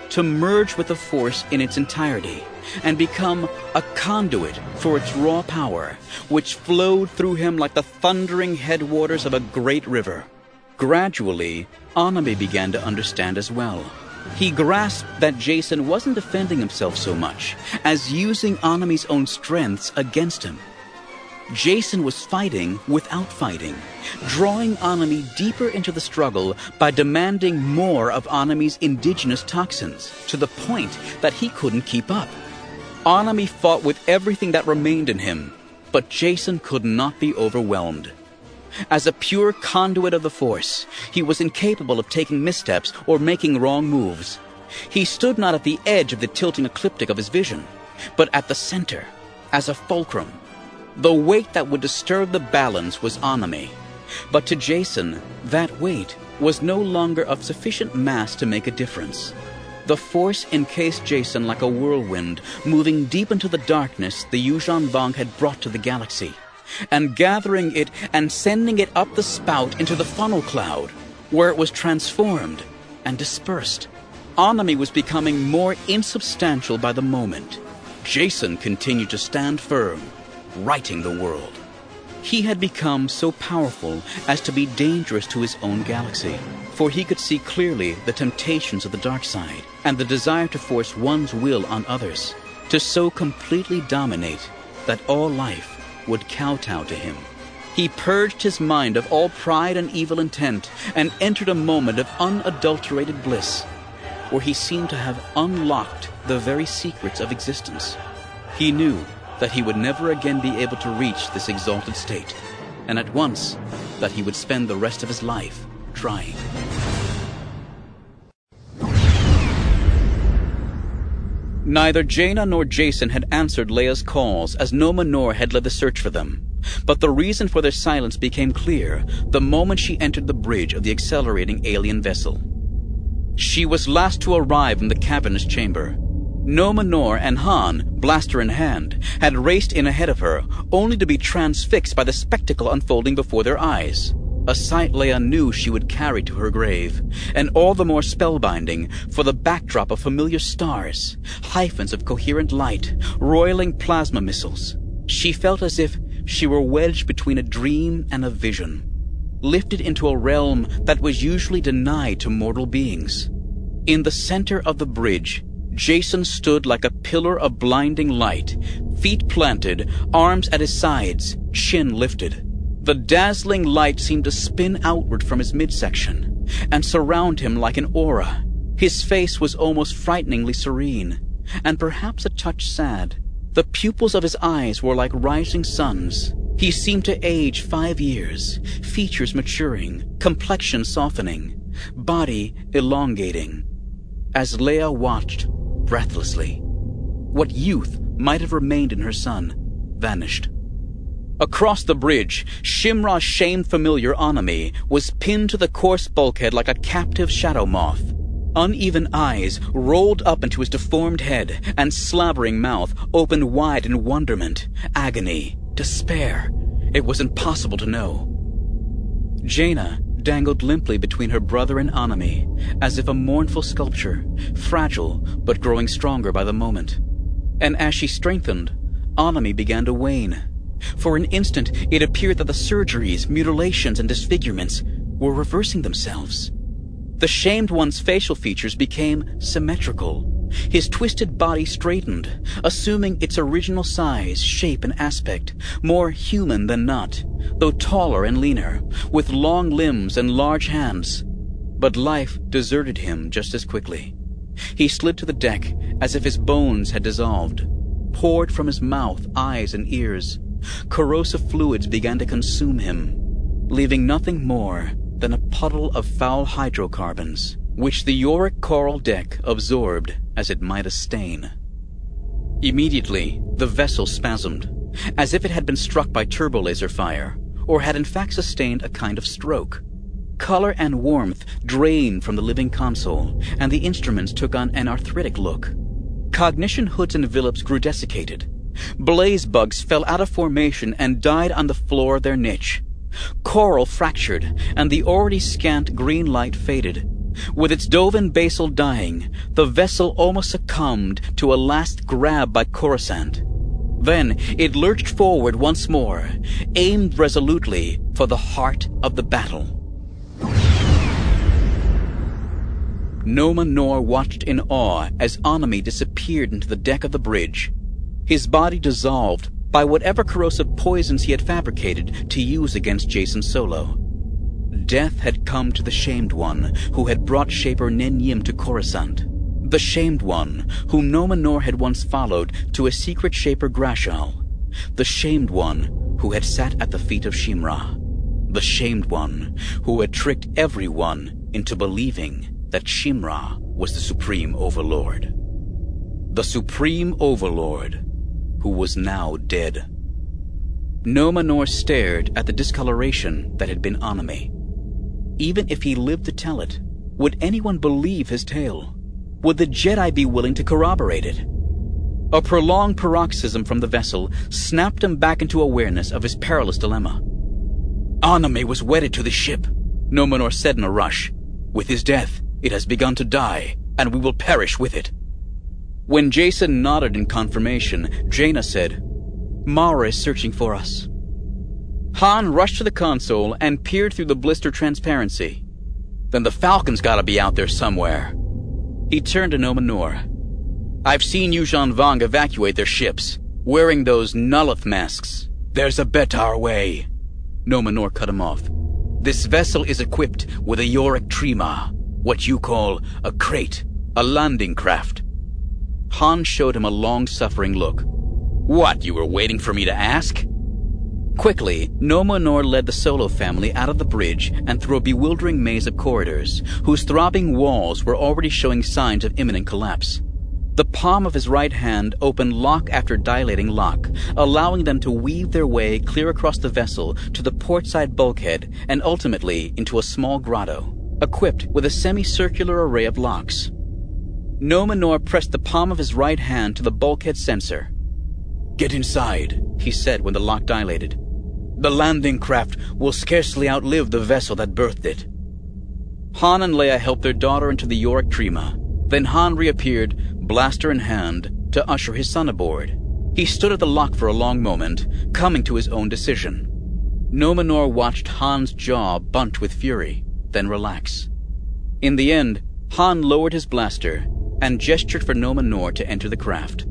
to merge with the Force in its entirety and become a conduit for its raw power, which flowed through him like the thundering headwaters of a great river. Gradually, Anami began to understand as well. He grasped that Jason wasn't defending himself so much as using Anami's own strengths against him. Jason was fighting without fighting, drawing Anami deeper into the struggle by demanding more of Anami's indigenous toxins, to the point that he couldn't keep up. Anami fought with everything that remained in him, but Jason could not be overwhelmed. As a pure conduit of the Force, he was incapable of taking missteps or making wrong moves. He stood not at the edge of the tilting ecliptic of his vision, but at the center, as a fulcrum. The weight that would disturb the balance was Anami, but to Jason, that weight was no longer of sufficient mass to make a difference. The Force encased Jason like a whirlwind, moving deep into the darkness the Yuuzhan Vong had brought to the galaxy, and gathering it and sending it up the spout into the funnel cloud, where it was transformed and dispersed. Anami was becoming more insubstantial by the moment. Jason continued to stand firm, righting the world. He had become so powerful as to be dangerous to his own galaxy, for he could see clearly the temptations of the dark side and the desire to force one's will on others, to so completely dominate that all life would kowtow to him. He purged his mind of all pride and evil intent and entered a moment of unadulterated bliss, where he seemed to have unlocked the very secrets of existence. He knew that he would never again be able to reach this exalted state, and at once that he would spend the rest of his life trying. Neither Jaina nor Jason had answered Leia's calls, as Noma Noor had led the search for them. But the reason for their silence became clear the moment she entered the bridge of the accelerating alien vessel. She was last to arrive in the cavernous chamber. Noma Noor and Han, blaster in hand, had raced in ahead of her, only to be transfixed by the spectacle unfolding before their eyes. A sight Leia knew she would carry to her grave, and all the more spellbinding for the backdrop of familiar stars, hyphens of coherent light, roiling plasma missiles. She felt as if she were wedged between a dream and a vision, lifted into a realm that was usually denied to mortal beings. In the center of the bridge, Jason stood like a pillar of blinding light, feet planted, arms at his sides, chin lifted. The dazzling light seemed to spin outward from his midsection and surround him like an aura. His face was almost frighteningly serene, and perhaps a touch sad. The pupils of his eyes were like rising suns. He seemed to age 5 years, features maturing, complexion softening, body elongating. As Leia watched, breathlessly, what youth might have remained in her son vanished. Across the bridge, Shimra's shamed familiar Anami was pinned to the coarse bulkhead like a captive shadow moth. Uneven eyes rolled up into his deformed head, and slavering mouth opened wide in wonderment, agony, despair. It was impossible to know. Jaina dangled limply between her brother and Anami, as if a mournful sculpture, fragile but growing stronger by the moment. And as she strengthened, Anami began to wane. For an instant, it appeared that the surgeries, mutilations, and disfigurements were reversing themselves. The shamed one's facial features became symmetrical. His twisted body straightened, assuming its original size, shape, and aspect, more human than not, though taller and leaner, with long limbs and large hands. But life deserted him just as quickly. He slid to the deck as if his bones had dissolved, poured from his mouth, eyes, and ears. Corrosive fluids began to consume him, leaving nothing more than a puddle of foul hydrocarbons, which the Yorick coral deck absorbed as it might a stain. Immediately, the vessel spasmed, as if it had been struck by turbolaser fire, or had in fact sustained a kind of stroke. Color and warmth drained from the living console, and the instruments took on an arthritic look. Cognition hoods and Phillips grew desiccated. Blaze bugs fell out of formation and died on the floor of their niche. Coral fractured, and the already scant green light faded. With its Dovin Basal dying, the vessel almost succumbed to a last grab by Coruscant. Then it lurched forward once more, aimed resolutely for the heart of the battle. Noma Nor watched in awe as Onami disappeared into the deck of the bridge, his body dissolved by whatever corrosive poisons he had fabricated to use against Jacen Solo. Death had come to the Shamed One who had brought Shaper Nen Yim to Coruscant, the Shamed One whom Noma Nor had once followed to a secret Shaper Grashal, the Shamed One who had sat at the feet of Shimra, the Shamed One who had tricked everyone into believing that Shimra was the Supreme Overlord. The Supreme Overlord, who was now dead. Noma Nor stared at the discoloration that had been Onami. Even if he lived to tell it, would anyone believe his tale? Would the Jedi be willing to corroborate it? A prolonged paroxysm from the vessel snapped him back into awareness of his perilous dilemma. Onami was wedded to the ship, Noma Nor said in a rush. With his death, it has begun to die, and we will perish with it. When Jacen nodded in confirmation, Jaina said, Mara is searching for us. Han rushed to the console and peered through the blister transparency. Then the Falcon's gotta be out there somewhere. He turned to Noma Nor. I've seen Yuuzhan Vong evacuate their ships, wearing those Nulloth masks. There's a bet our way. Noma Nor cut him off. This vessel is equipped with a Yorick Trima, what you call a crate, a landing craft. Han showed him a long-suffering look. What, you were waiting for me to ask? Quickly, Noma Nor led the Solo family out of the bridge and through a bewildering maze of corridors, whose throbbing walls were already showing signs of imminent collapse. The palm of his right hand opened lock after dilating lock, allowing them to weave their way clear across the vessel to the portside bulkhead and ultimately into a small grotto, equipped with a semicircular array of locks. Noma Nor pressed the palm of his right hand to the bulkhead sensor. Get inside, he said when the lock dilated. The landing craft will scarcely outlive the vessel that birthed it. Han and Leia helped their daughter into the Yorick Trima. Then Han reappeared, blaster in hand, to usher his son aboard. He stood at the lock for a long moment, coming to his own decision. Noma Nor watched Han's jaw bunt with fury, then relax. In the end, Han lowered his blaster and gestured for Noma Nor to enter the craft.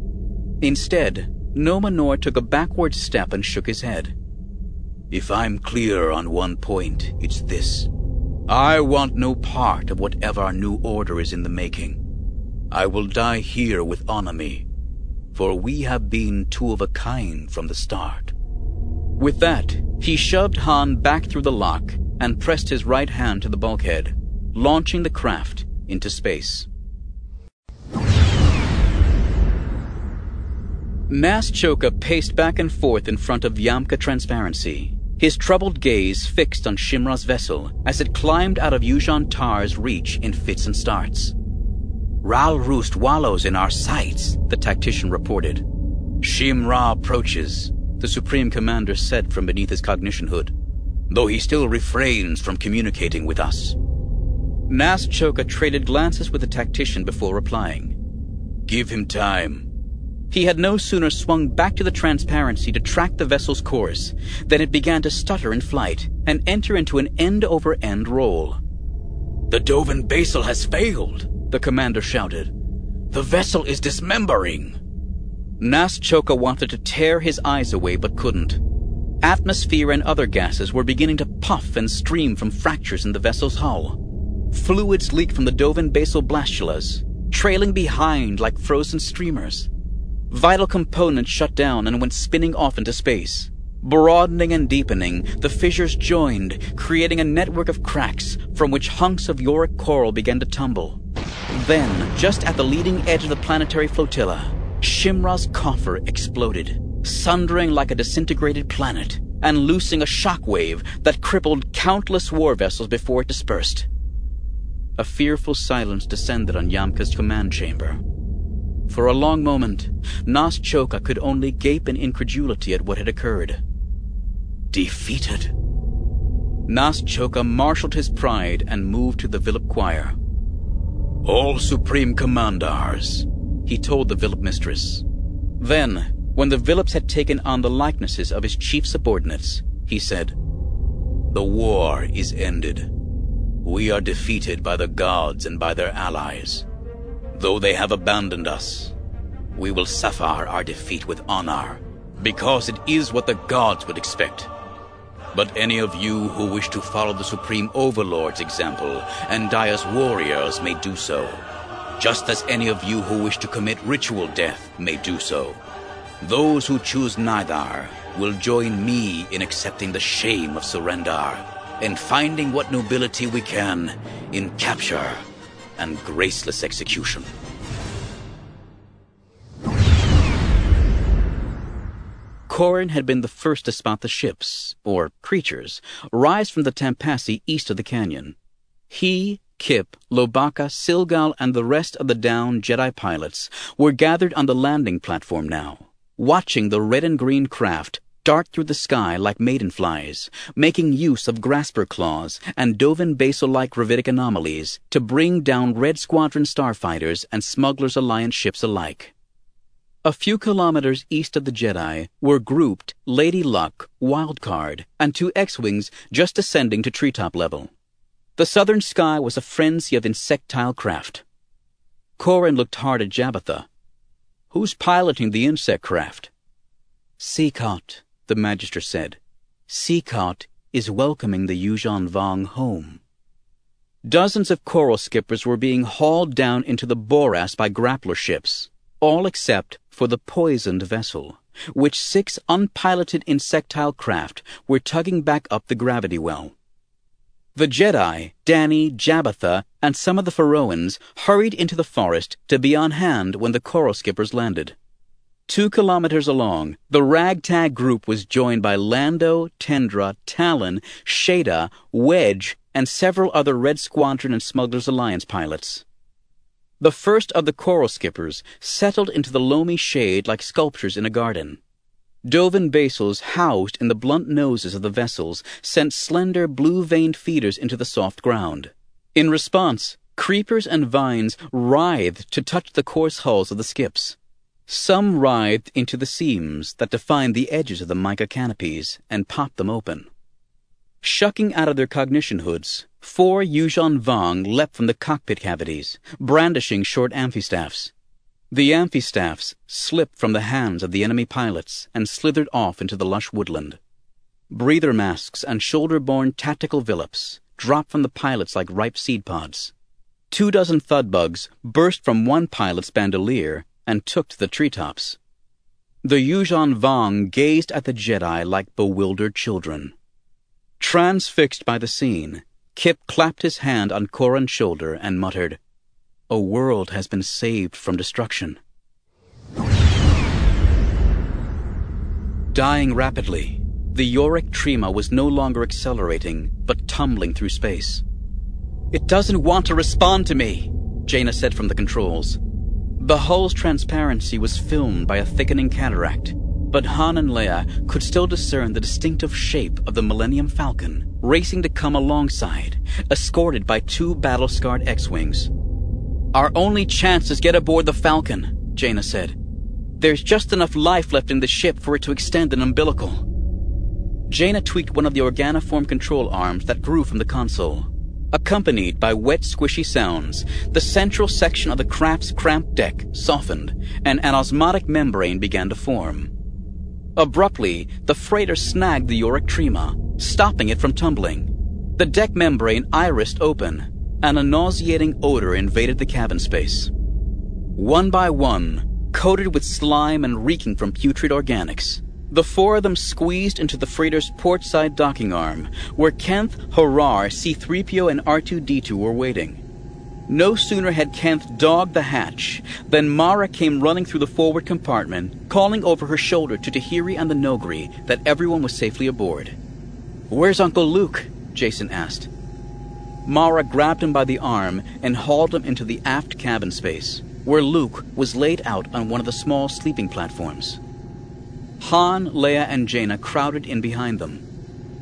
Instead, Noma Nor took a backward step and shook his head. If I'm clear on one point, it's this. I want no part of whatever our new order is in the making. I will die here with Onami, for we have been two of a kind from the start. With that, he shoved Han back through the lock and pressed his right hand to the bulkhead, launching the craft into space. Nass Choka paced back and forth in front of Yamka Transparency, his troubled gaze fixed on Shimra's vessel as it climbed out of Yuuzhan Tar's reach in fits and starts. Ral Roost wallows in our sights, the tactician reported. Shimra approaches, the Supreme Commander said from beneath his cognition hood, though he still refrains from communicating with us. Nass Choka traded glances with the tactician before replying. Give him time. He had no sooner swung back to the transparency to track the vessel's course than it began to stutter in flight and enter into an end-over-end roll. The Dovin Basal has failed, the commander shouted. The vessel is dismembering. Nass Choka wanted to tear his eyes away but couldn't. Atmosphere and other gases were beginning to puff and stream from fractures in the vessel's hull. Fluids leaked from the Dovin Basal blastulas, trailing behind like frozen streamers. Vital components shut down and went spinning off into space. Broadening and deepening, the fissures joined, creating a network of cracks from which hunks of Yorick coral began to tumble. Then, just at the leading edge of the planetary flotilla, Shimra's coffer exploded, sundering like a disintegrated planet, and loosing a shockwave that crippled countless war vessels before it dispersed. A fearful silence descended on Yamka's command chamber. For a long moment, Nass Choka could only gape in incredulity at what had occurred. Defeated? Nas Choka marshaled his pride and moved to the Vilip choir. "All Supreme Commandars," he told the Vilip mistress. Then, when the Vilips had taken on the likenesses of his chief subordinates, he said, "The war is ended. We are defeated by the gods and by their allies. Though they have abandoned us, we will suffer our defeat with honor, because it is what the gods would expect. But any of you who wish to follow the Supreme Overlord's example and die as warriors may do so, just as any of you who wish to commit ritual death may do so. Those who choose neither will join me in accepting the shame of surrender and finding what nobility we can in capture and graceless execution." Corin had been the first to spot the ships, or creatures, rise from the Tampasi east of the canyon. He, Kip, Lobaka, Silgal, and the rest of the downed Jedi pilots were gathered on the landing platform now, watching the red and green craft dart through the sky like maidenflies, making use of grasper claws and Dovin basal-like gravitic anomalies to bring down Red Squadron starfighters and Smugglers Alliance ships alike. A few kilometers east of the Jedi were grouped Lady Luck, Wildcard, and 2 X-Wings just ascending to treetop level. The southern sky was a frenzy of insectile craft. Corin looked hard at Jabbatha. "Who's piloting the insect craft?" "Seacot," the Magister said. "Seacot is welcoming the Yuuzhan Vong home." Dozens of coral skippers were being hauled down into the Boras by grappler ships, all except for the poisoned vessel, which 6 unpiloted insectile craft were tugging back up the gravity well. The Jedi, Danny, Jabbatha, and some of the Pharaohans hurried into the forest to be on hand when the coral skippers landed. 2 kilometers along, the ragtag group was joined by Lando, Tendra, Talon, Shada, Wedge, and several other Red Squadron and Smugglers Alliance pilots. The first of the coral skippers settled into the loamy shade like sculptures in a garden. Dovin basals housed in the blunt noses of the vessels sent slender blue-veined feeders into the soft ground. In response, creepers and vines writhed to touch the coarse hulls of the skips. Some writhed into the seams that defined the edges of the mica canopies and popped them open. Shucking out of their cognition hoods, 4 Yuuzhan Vong leapt from the cockpit cavities, brandishing short amphistaffs. The amphistaffs slipped from the hands of the enemy pilots and slithered off into the lush woodland. Breather masks and shoulder-borne tactical Vilips dropped from the pilots like ripe seed pods. 24 thud bugs burst from one pilot's bandolier and took to the treetops. The Yuuzhan Vong gazed at the Jedi like bewildered children. Transfixed by the scene, Kip clapped his hand on Corin's shoulder and muttered, "A world has been saved from destruction." Dying rapidly, the Yorick Trima was no longer accelerating, but tumbling through space. "It doesn't want to respond to me," Jaina said from the controls. The hull's transparency was filmed by a thickening cataract, but Han and Leia could still discern the distinctive shape of the Millennium Falcon racing to come alongside, escorted by 2 battle-scarred X-Wings. "Our only chance is get aboard the Falcon," Jaina said. "There's just enough life left in the ship for it to extend an umbilical." Jaina tweaked one of the organiform control arms that grew from the console. Accompanied by wet, squishy sounds, the central section of the craft's cramped deck softened, and an osmotic membrane began to form. Abruptly, the freighter snagged the Yorick Trima, stopping it from tumbling. The deck membrane irised open, and a nauseating odor invaded the cabin space. One by one, coated with slime and reeking from putrid organics, the 4 of them squeezed into the freighter's port-side docking arm, where Kenth, Harar, C-3PO, and R2-D2 were waiting. No sooner had Kenth dogged the hatch than Mara came running through the forward compartment, calling over her shoulder to Tahiri and the Nogri that everyone was safely aboard. "Where's Uncle Luke?" Jason asked. Mara grabbed him by the arm and hauled him into the aft cabin space, where Luke was laid out on one of the small sleeping platforms. Han, Leia, and Jaina crowded in behind them.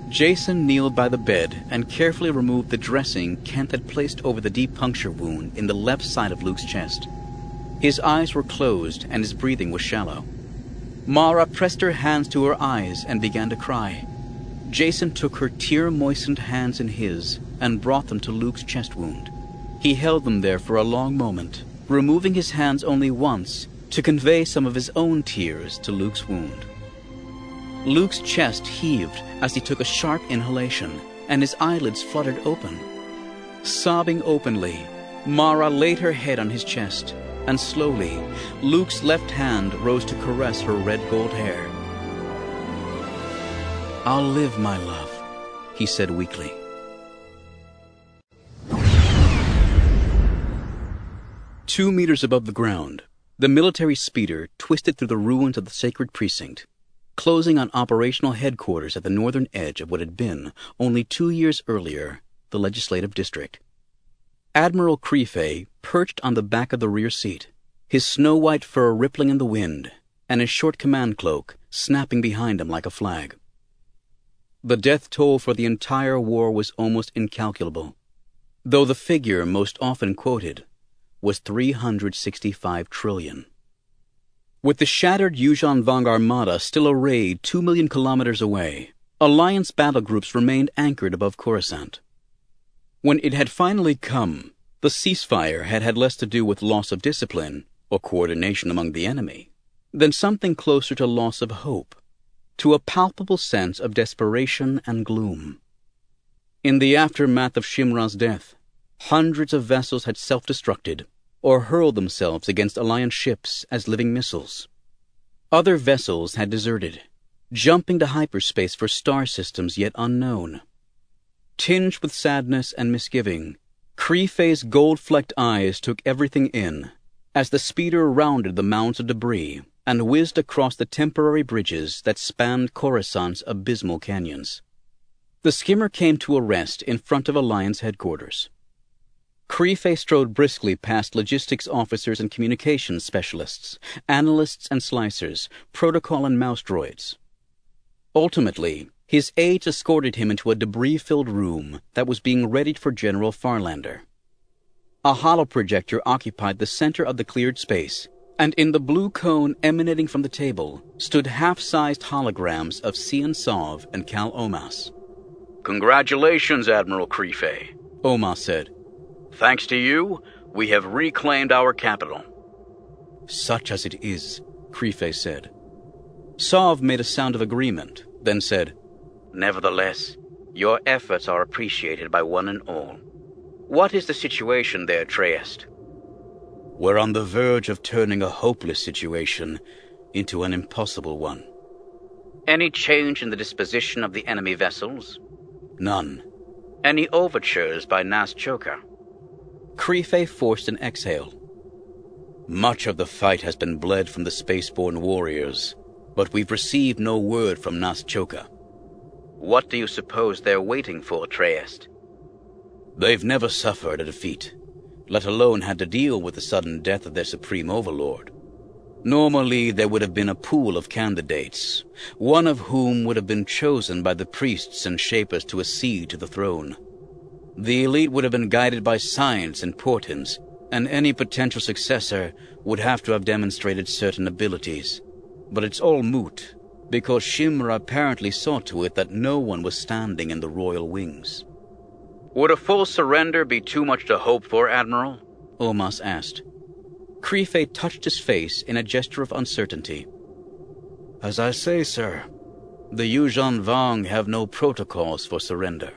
Jason kneeled by the bed and carefully removed the dressing Kent had placed over the deep puncture wound in the left side of Luke's chest. His eyes were closed and his breathing was shallow. Mara pressed her hands to her eyes and began to cry. Jason took her tear-moistened hands in his and brought them to Luke's chest wound. He held them there for a long moment, removing his hands only once to convey some of his own tears to Luke's wound. Luke's chest heaved as he took a sharp inhalation, and his eyelids fluttered open. Sobbing openly, Mara laid her head on his chest, and slowly, Luke's left hand rose to caress her red-gold hair. "I'll live, my love," he said weakly. 2 meters above the ground, the military speeder twisted through the ruins of the sacred precinct, closing on operational headquarters at the northern edge of what had been, only 2 years earlier, the legislative district. Admiral Creefay perched on the back of the rear seat, his snow-white fur rippling in the wind, and his short command cloak snapping behind him like a flag. The death toll for the entire war was almost incalculable, though the figure most often quoted was 365 trillion. With the shattered Yuuzhan Vong armada still arrayed 2 million kilometers away, Alliance battle groups remained anchored above Coruscant. When it had finally come, the ceasefire had had less to do with loss of discipline or coordination among the enemy than something closer to loss of hope, to a palpable sense of desperation and gloom. In the aftermath of Shimra's death, hundreds of vessels had self-destructed or hurled themselves against Alliance ships as living missiles. Other vessels had deserted, jumping to hyperspace for star systems yet unknown. Tinged with sadness and misgiving, Creefay's gold-flecked eyes took everything in as the speeder rounded the mounds of debris and whizzed across the temporary bridges that spanned Coruscant's abysmal canyons. The skimmer came to a rest in front of Alliance headquarters. Creefay strode briskly past logistics officers and communications specialists, analysts and slicers, protocol and mouse droids. Ultimately, his aides escorted him into a debris-filled room that was being readied for General Farlander. A holoprojector occupied the center of the cleared space, and in the blue cone emanating from the table stood half-sized holograms of Cian Sov and Cal Omas. "Congratulations, Admiral Creefay," Omas said. "Thanks to you, we have reclaimed our capital." "Such as it is," Creefay said. Sov made a sound of agreement, then said, "Nevertheless, your efforts are appreciated by one and all. What is the situation there, Traest?" "We're on the verge of turning a hopeless situation into an impossible one." "Any change in the disposition of the enemy vessels?" "None." "Any overtures by Nass Choka?" Creefay forced an exhale. "Much of the fight has been bled from the spaceborne warriors, but we've received no word from Nass Choka." "What do you suppose they're waiting for, Traest?" "They've never suffered a defeat, let alone had to deal with the sudden death of their supreme overlord. Normally, there would have been a pool of candidates, one of whom would have been chosen by the priests and shapers to accede to the throne. The elite would have been guided by science and portents, and any potential successor would have to have demonstrated certain abilities. But it's all moot, because Shimra apparently saw to it that no one was standing in the royal wings." "Would a full surrender be too much to hope for, Admiral?" Omas asked. Creefay touched his face in a gesture of uncertainty. "As I say, sir, the Yuuzhan Vong have no protocols for surrender."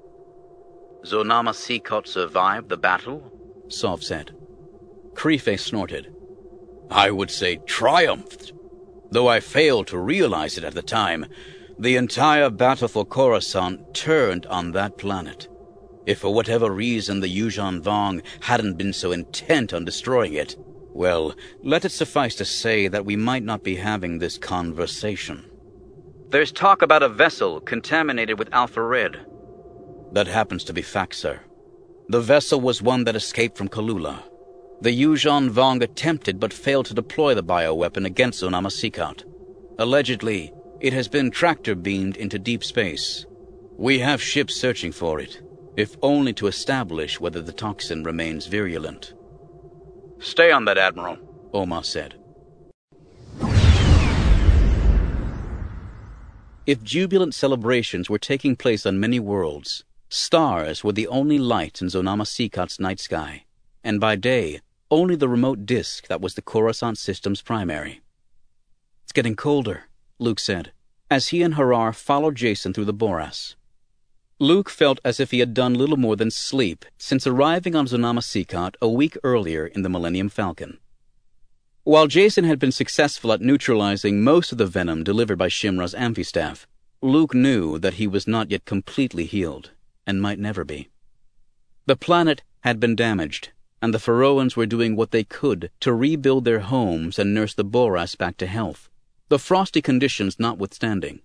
"Zonama Sikot survived the battle?" Sov said. Creefay snorted. "I would say triumphed. Though I failed to realize it at the time, the entire battle for Coruscant turned on that planet. If for whatever reason the Yuuzhan Vong hadn't been so intent on destroying it, well, let it suffice to say that we might not be having this conversation." "There's talk about a vessel contaminated with Alpha Red." "That happens to be fact, sir. The vessel was one that escaped from Kalula. The Yuuzhan Vong attempted but failed to deploy the bioweapon against Zonama Sikot. Allegedly, it has been tractor-beamed into deep space. We have ships searching for it, if only to establish whether the toxin remains virulent. Stay on that, Admiral, Omar said. If jubilant celebrations were taking place on many worlds, stars were the only lights in Zonama Sikot's night sky, and by day, only the remote disk that was the Coruscant system's primary. It's getting colder, Luke said, as he and Harar followed Jacen through the Boras. Luke felt as if he had done little more than sleep since arriving on Zonama Sikot a week earlier in the Millennium Falcon. While Jacen had been successful at neutralizing most of the venom delivered by Shimra's amphistaff, Luke knew that he was not yet completely healed, and might never be. The planet had been damaged, and the Pharaohans were doing what they could to rebuild their homes and nurse the Boras back to health, the frosty conditions notwithstanding.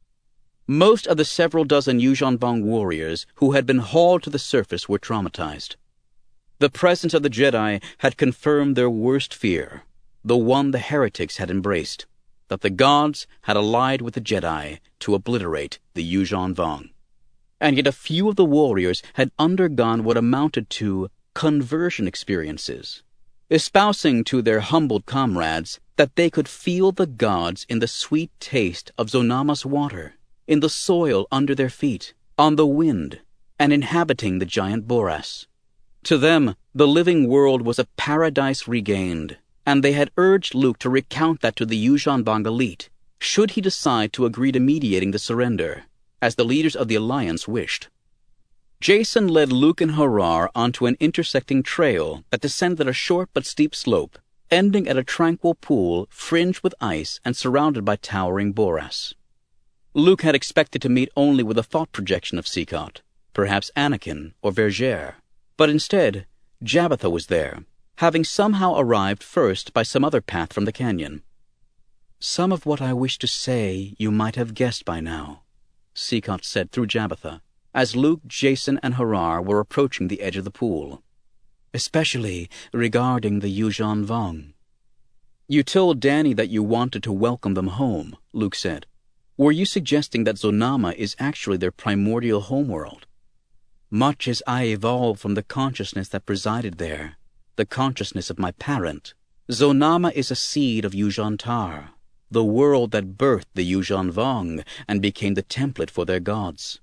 Most of the several dozen Yuuzhan Vong warriors who had been hauled to the surface were traumatized. The presence of the Jedi had confirmed their worst fear, the one the heretics had embraced, that the gods had allied with the Jedi to obliterate the Yuuzhan Vong. And yet a few of the warriors had undergone what amounted to conversion experiences, espousing to their humbled comrades that they could feel the gods in the sweet taste of Zonama's water, in the soil under their feet, on the wind, and inhabiting the giant Boras. To them, the living world was a paradise regained, and they had urged Luke to recount that to the Yuuzhan Vong elite, should he decide to agree to mediating the surrender, as the leaders of the Alliance wished. Jacen led Luke and Harar onto an intersecting trail that descended a short but steep slope, ending at a tranquil pool fringed with ice and surrounded by towering Boras. Luke had expected to meet only with a thought projection of Sikot, perhaps Anakin or Vergere, but instead, Jabbatha was there, having somehow arrived first by some other path from the canyon. "Some of what I wish to say you might have guessed by now," Sikot said through Jabbatha, as Luke, Jacen, and Harar were approaching the edge of the pool. "Especially regarding the Yuuzhan Vong." "You told Danny that you wanted to welcome them home," Luke said. "Were you suggesting that Zonama is actually their primordial homeworld?" "Much as I evolved from the consciousness that presided there, the consciousness of my parent, Zonama is a seed of Yuuzhan Tar, the world that birthed the Yuuzhan Vong and became the template for their gods."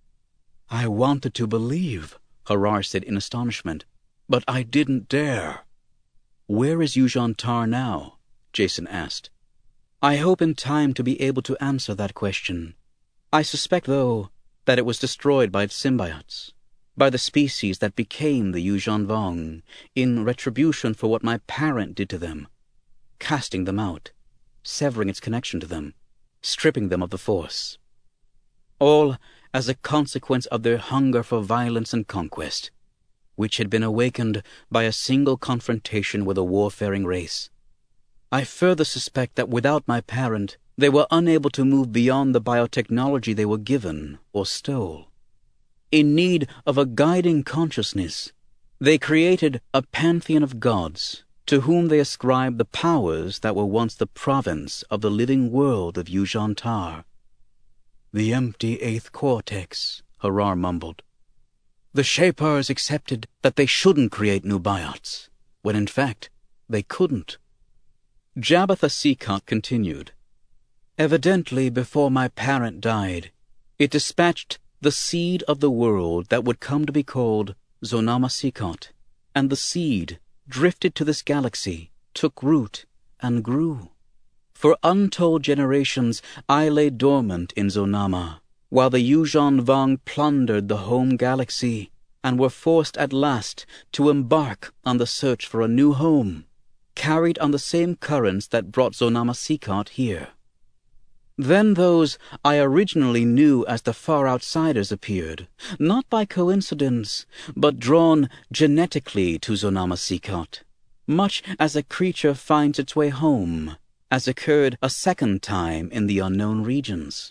"I wanted to believe," Harar said in astonishment, "but I didn't dare." "Where is Yuuzhan Tar now?" Jacen asked. "I hope in time to be able to answer that question. I suspect, though, that it was destroyed by its symbiotes, by the species that became the Yuuzhan Vong, in retribution for what my parent did to them, casting them out, severing its connection to them, stripping them of the Force. All as a consequence of their hunger for violence and conquest, which had been awakened by a single confrontation with a warfaring race. I further suspect that without my parent, they were unable to move beyond the biotechnology they were given or stole. In need of a guiding consciousness, they created a pantheon of gods to whom they ascribed the powers that were once the province of the living world of Yuuzhan Tar. "The empty eighth cortex," Harar mumbled. "The Shapers accepted that they shouldn't create new biots, when in fact they couldn't." Jabbatha Sikot continued. "Evidently before my parent died, it dispatched the seed of the world that would come to be called Zonama Sikot, and the seed drifted to this galaxy, took root, and grew. For untold generations I lay dormant in Zonama, while the Yuuzhan Vong plundered the home galaxy, and were forced at last to embark on the search for a new home, carried on the same currents that brought Zonama Sikot here. Then those I originally knew as the Far Outsiders appeared, not by coincidence, but drawn genetically to Zonama Sikot, much as a creature finds its way home, as occurred a second time in the unknown regions.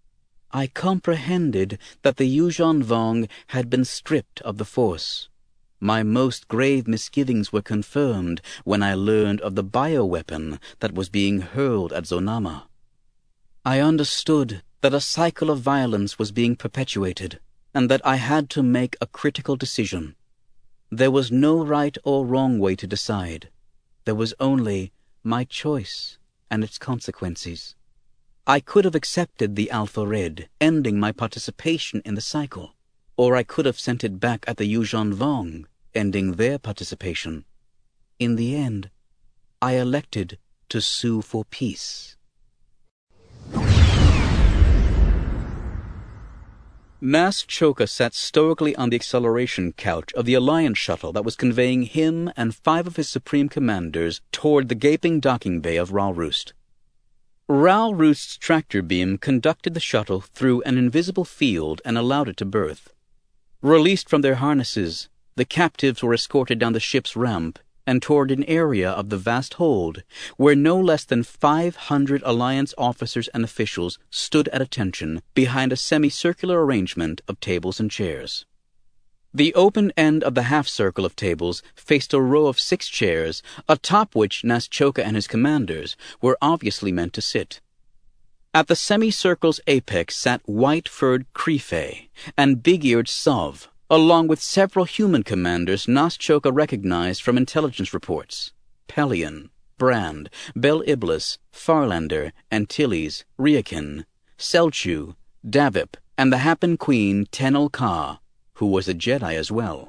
I comprehended that the Yuuzhan Vong had been stripped of the Force. My most grave misgivings were confirmed when I learned of the bioweapon that was being hurled at Zonama. I understood that a cycle of violence was being perpetuated, and that I had to make a critical decision. There was no right or wrong way to decide. There was only my choice and its consequences. I could have accepted the Alpha Red, ending my participation in the cycle, or I could have sent it back at the Yuuzhan Vong, ending their participation. In the end, I elected to sue for peace. Nass Choka sat stoically on the acceleration couch of the Alliance shuttle that was conveying him and 5 of his Supreme Commanders toward the gaping docking bay of Ral Roust. Ral Roust's tractor beam conducted the shuttle through an invisible field and allowed it to berth. Released from their harnesses, the captives were escorted down the ship's ramp and toward an area of the vast hold where no less than 500 Alliance officers and officials stood at attention behind a semicircular arrangement of tables and chairs. The open end of the half-circle of tables faced a row of 6 chairs, atop which Nass Choka and his commanders were obviously meant to sit. At the semicircle's apex sat white-furred Kree and big-eared Sov, along with several human commanders Nass Choka recognized from intelligence reports: Pelion, Brand, Bel Iblis, Farlander, Antilles, Riakin, Selchu, Davip, and the Happen Queen Tenel Ka, who was a Jedi as well.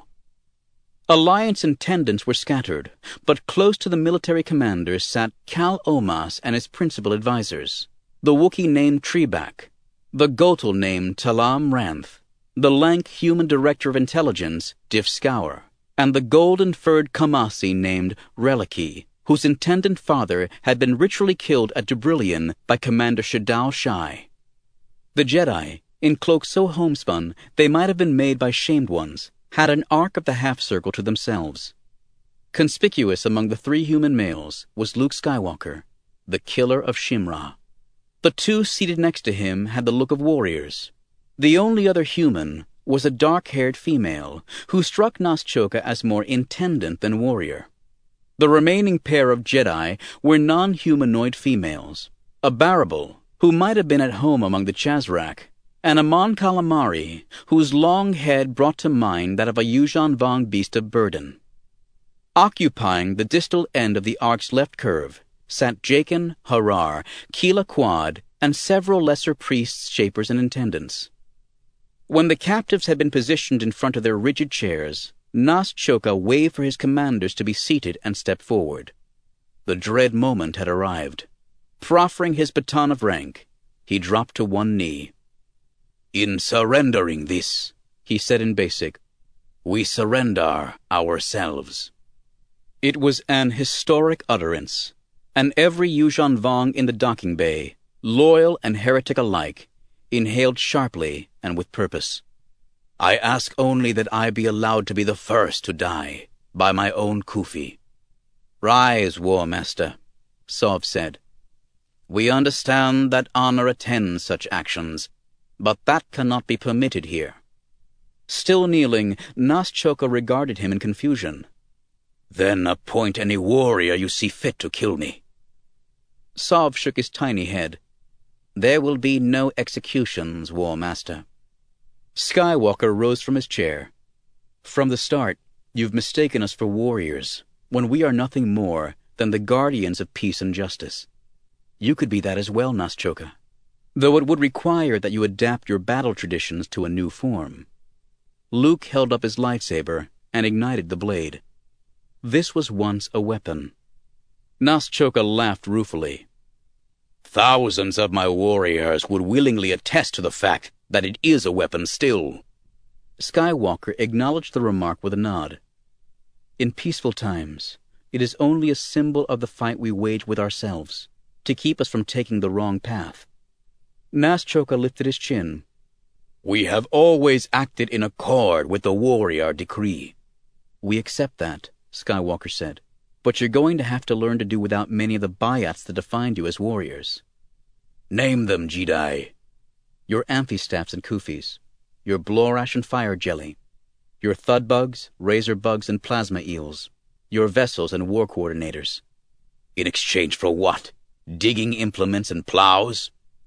Alliance intendants were scattered, but close to the military commanders sat Cal Omas and his principal advisors, the Wookiee named Trebak, the Gotal named Talam Ranth, the lank human director of intelligence, Diff Scour, and the golden-furred Kamasi named Reliki, whose intendant father had been ritually killed at Dubrillion by Commander Shadao Shai. The Jedi, in cloaks so homespun they might have been made by shamed ones, had an arc of the half-circle to themselves. Conspicuous among the 3 human males was Luke Skywalker, the killer of Shimra. The 2 seated next to him had the look of warriors. The only other human was a dark-haired female who struck Nass Choka as more intendant than warrior. The remaining pair of Jedi were non-humanoid females, a Barabal, who might have been at home among the Chazrak, and a Mon Calamari, whose long head brought to mind that of a Yuuzhan Vong beast of burden. Occupying the distal end of the arc's left curve sat Jaken, Harar, Keela Quad, and several lesser priests, shapers, and intendants. When the captives had been positioned in front of their rigid chairs, Nass Choka waved for his commanders to be seated and stepped forward. The dread moment had arrived. Proffering his baton of rank, he dropped to one knee. "In surrendering this," he said in Basic, "we surrender ourselves." It was an historic utterance, and every Yuuzhan Vong in the docking bay, loyal and heretic alike, inhaled sharply and with purpose. "I ask only that I be allowed to be the first to die, by my own Kufi." "Rise, War Master," Sov said. "We understand that honor attends such actions, but that cannot be permitted here." Still kneeling, Nass Choka regarded him in confusion. "Then appoint any warrior you see fit to kill me." Sov shook his tiny head. "There will be no executions, War Master." Skywalker rose from his chair. "From the start, you've mistaken us for warriors, when we are nothing more than the guardians of peace and justice. You could be that as well, Nass Choka, though it would require that you adapt your battle traditions to a new form." Luke held up his lightsaber and ignited the blade. This was once a weapon. Nass Choka laughed ruefully. "Thousands of my warriors would willingly attest to the fact that it is a weapon still." Skywalker acknowledged the remark with a nod. "In peaceful times, it is only a symbol of the fight we wage with ourselves, to keep us from taking the wrong path." Nass Choka lifted his chin. "We have always acted in accord with the warrior decree." "We accept that," Skywalker said. "But you're going to have to learn to do without many of the bayats that defined you as warriors." "Name them, Jedi." "Your amphistaffs and kufis, your blorash and fire jelly, your thudbugs, razor bugs, and plasma eels, your vessels and war coordinators." "In exchange for what? Digging implements and plows?"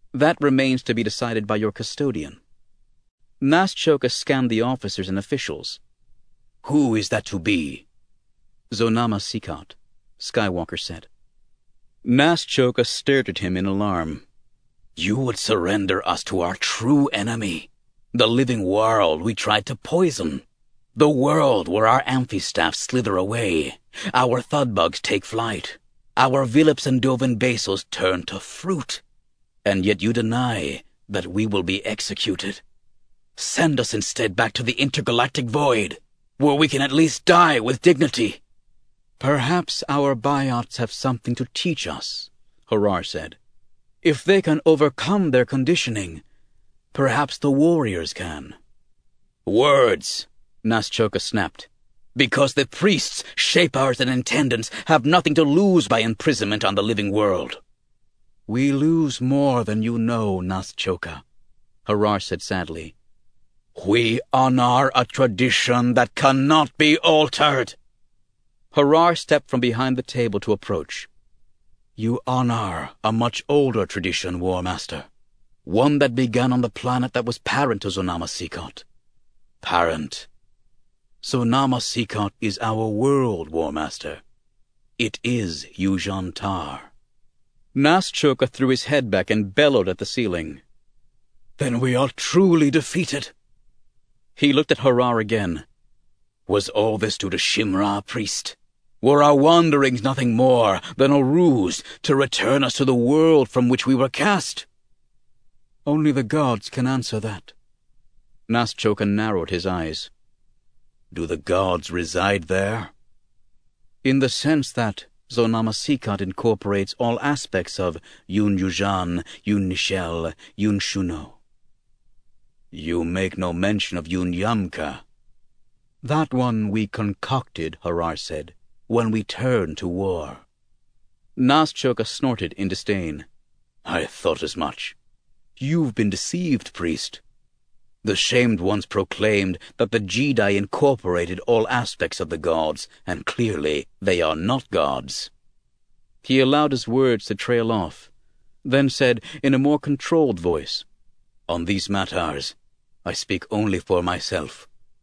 That remains to be decided by your custodian. Nass Choka scanned the officers and officials. Who is that to be? Zonama Sikot, Skywalker said. Nass Choka stared at him in alarm. You would surrender us to our true enemy, the living world we tried to poison, the world where our amphistaffs slither away, our thudbugs take flight, our Villips and Dovin basils turn to fruit, and yet you deny that we will be executed. Send us instead back to the intergalactic void, where we can at least die with dignity. Perhaps our biots have something to teach us, Harar said. If they can overcome their conditioning, perhaps the warriors can. Words, Nass Choka snapped. Because the priests, shapers, and intendants have nothing to lose by imprisonment on the living world. We lose more than you know, Nass Choka, Harar said sadly. We honor a tradition that cannot be altered. Harar stepped from behind the table to approach. You honor a much older tradition, War Master. One that began on the planet that was parent to Zonama Sikot. Parent. Zonama Sikot is our world, War Master. It is Yuuzhan Tar. Nass Choka threw his head back and bellowed at the ceiling. Then we are truly defeated. He looked at Harar again. Was all this due to Shimra, priest? Were our wanderings nothing more than a ruse to return us to the world from which we were cast? Only the gods can answer that. Nass Choka narrowed his eyes. Do the gods reside there? In the sense that Zonama Sikot incorporates all aspects of Yun Yuuzhan, Yun Nishel, Yun Shuno. You make no mention of Yun Yamka. That one we concocted, Harar said, when we turned to war. Nass Choka snorted in disdain. I thought as much. You've been deceived, priest. The shamed ones proclaimed that the Jedi incorporated all aspects of the gods, and clearly they are not gods. He allowed his words to trail off, then said in a more controlled voice, On these matters, I speak only for myself.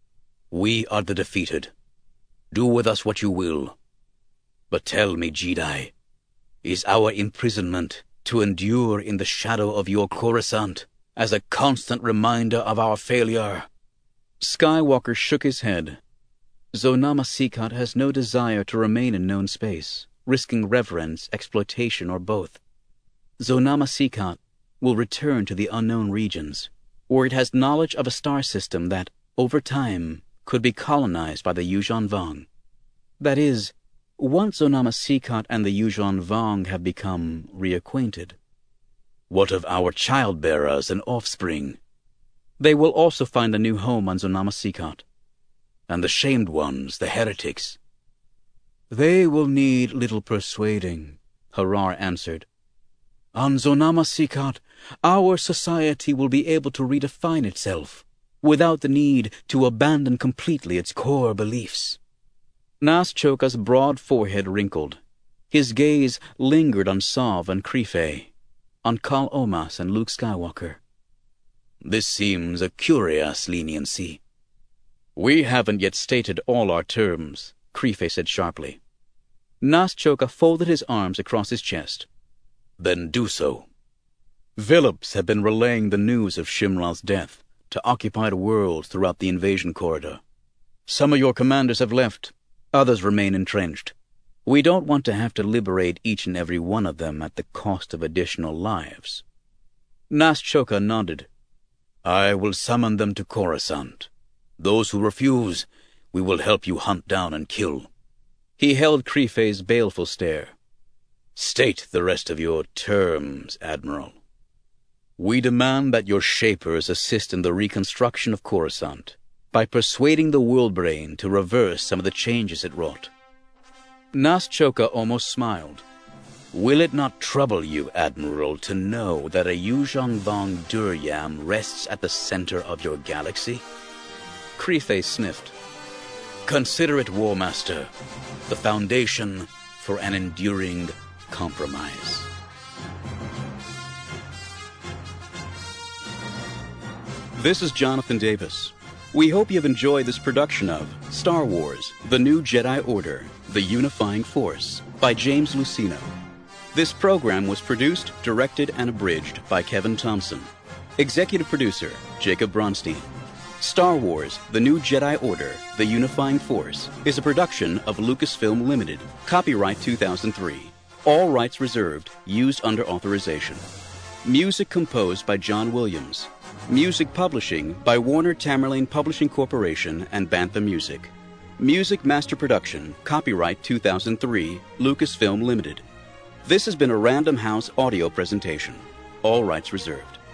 We are the defeated. Do with us what you will. But tell me, Jedi, is our imprisonment to endure in the shadow of your Coruscant as a constant reminder of our failure? Skywalker shook his head. Zonama Sikot has no desire to remain in known space, risking reverence, exploitation, or both. Zonama Sikot will return to the unknown regions, where it has knowledge of a star system that, over time, could be colonized by the Yuuzhan Vong. That is, once Zonama Sikot and the Yuuzhan Vong have become reacquainted. What of our childbearers and offspring? They will also find a new home on Zonama Sikot. And the shamed ones, the heretics? They will need little persuading, Harar answered. On Zonama Sikot, our society will be able to redefine itself, without the need to abandon completely its core beliefs. Nass Choka's broad forehead wrinkled. His gaze lingered on Sov and Krife, on Kal Omas and Luke Skywalker. This seems a curious leniency. We haven't yet stated all our terms, Krife said sharply. Nass Choka folded his arms across his chest. Then do so. Villips have been relaying the news of Shimra's death to occupied worlds throughout the invasion corridor. Some of your commanders have left, others remain entrenched. We don't want to have to liberate each and every one of them at the cost of additional lives. Nass Choka nodded. I will summon them to Coruscant. Those who refuse, we will help you hunt down and kill. He held Krife's baleful stare. State the rest of your terms, Admiral. We demand that your shapers assist in the reconstruction of Coruscant by persuading the world brain to reverse some of the changes it wrought. Nass Choka almost smiled. Will it not trouble you, Admiral, to know that a Yuuzhan Vong Duryam rests at the center of your galaxy? Krife sniffed. Consider it, War Master, the foundation for an enduring compromise. This is Jonathan Davis. We hope you've enjoyed this production of Star Wars, The New Jedi Order, The Unifying Force by James Luceno. This program was produced, directed, and abridged by Kevin Thompson. Executive producer, Jacob Bronstein. Star Wars, The New Jedi Order, The Unifying Force is a production of Lucasfilm Limited. Copyright 2003. All rights reserved. Used under authorization. Music composed by John Williams. Music publishing by Warner Tamerlane Publishing Corporation and Bantha Music. Music master production. Copyright 2003. Lucasfilm Limited. This has been a Random House audio presentation. All rights reserved.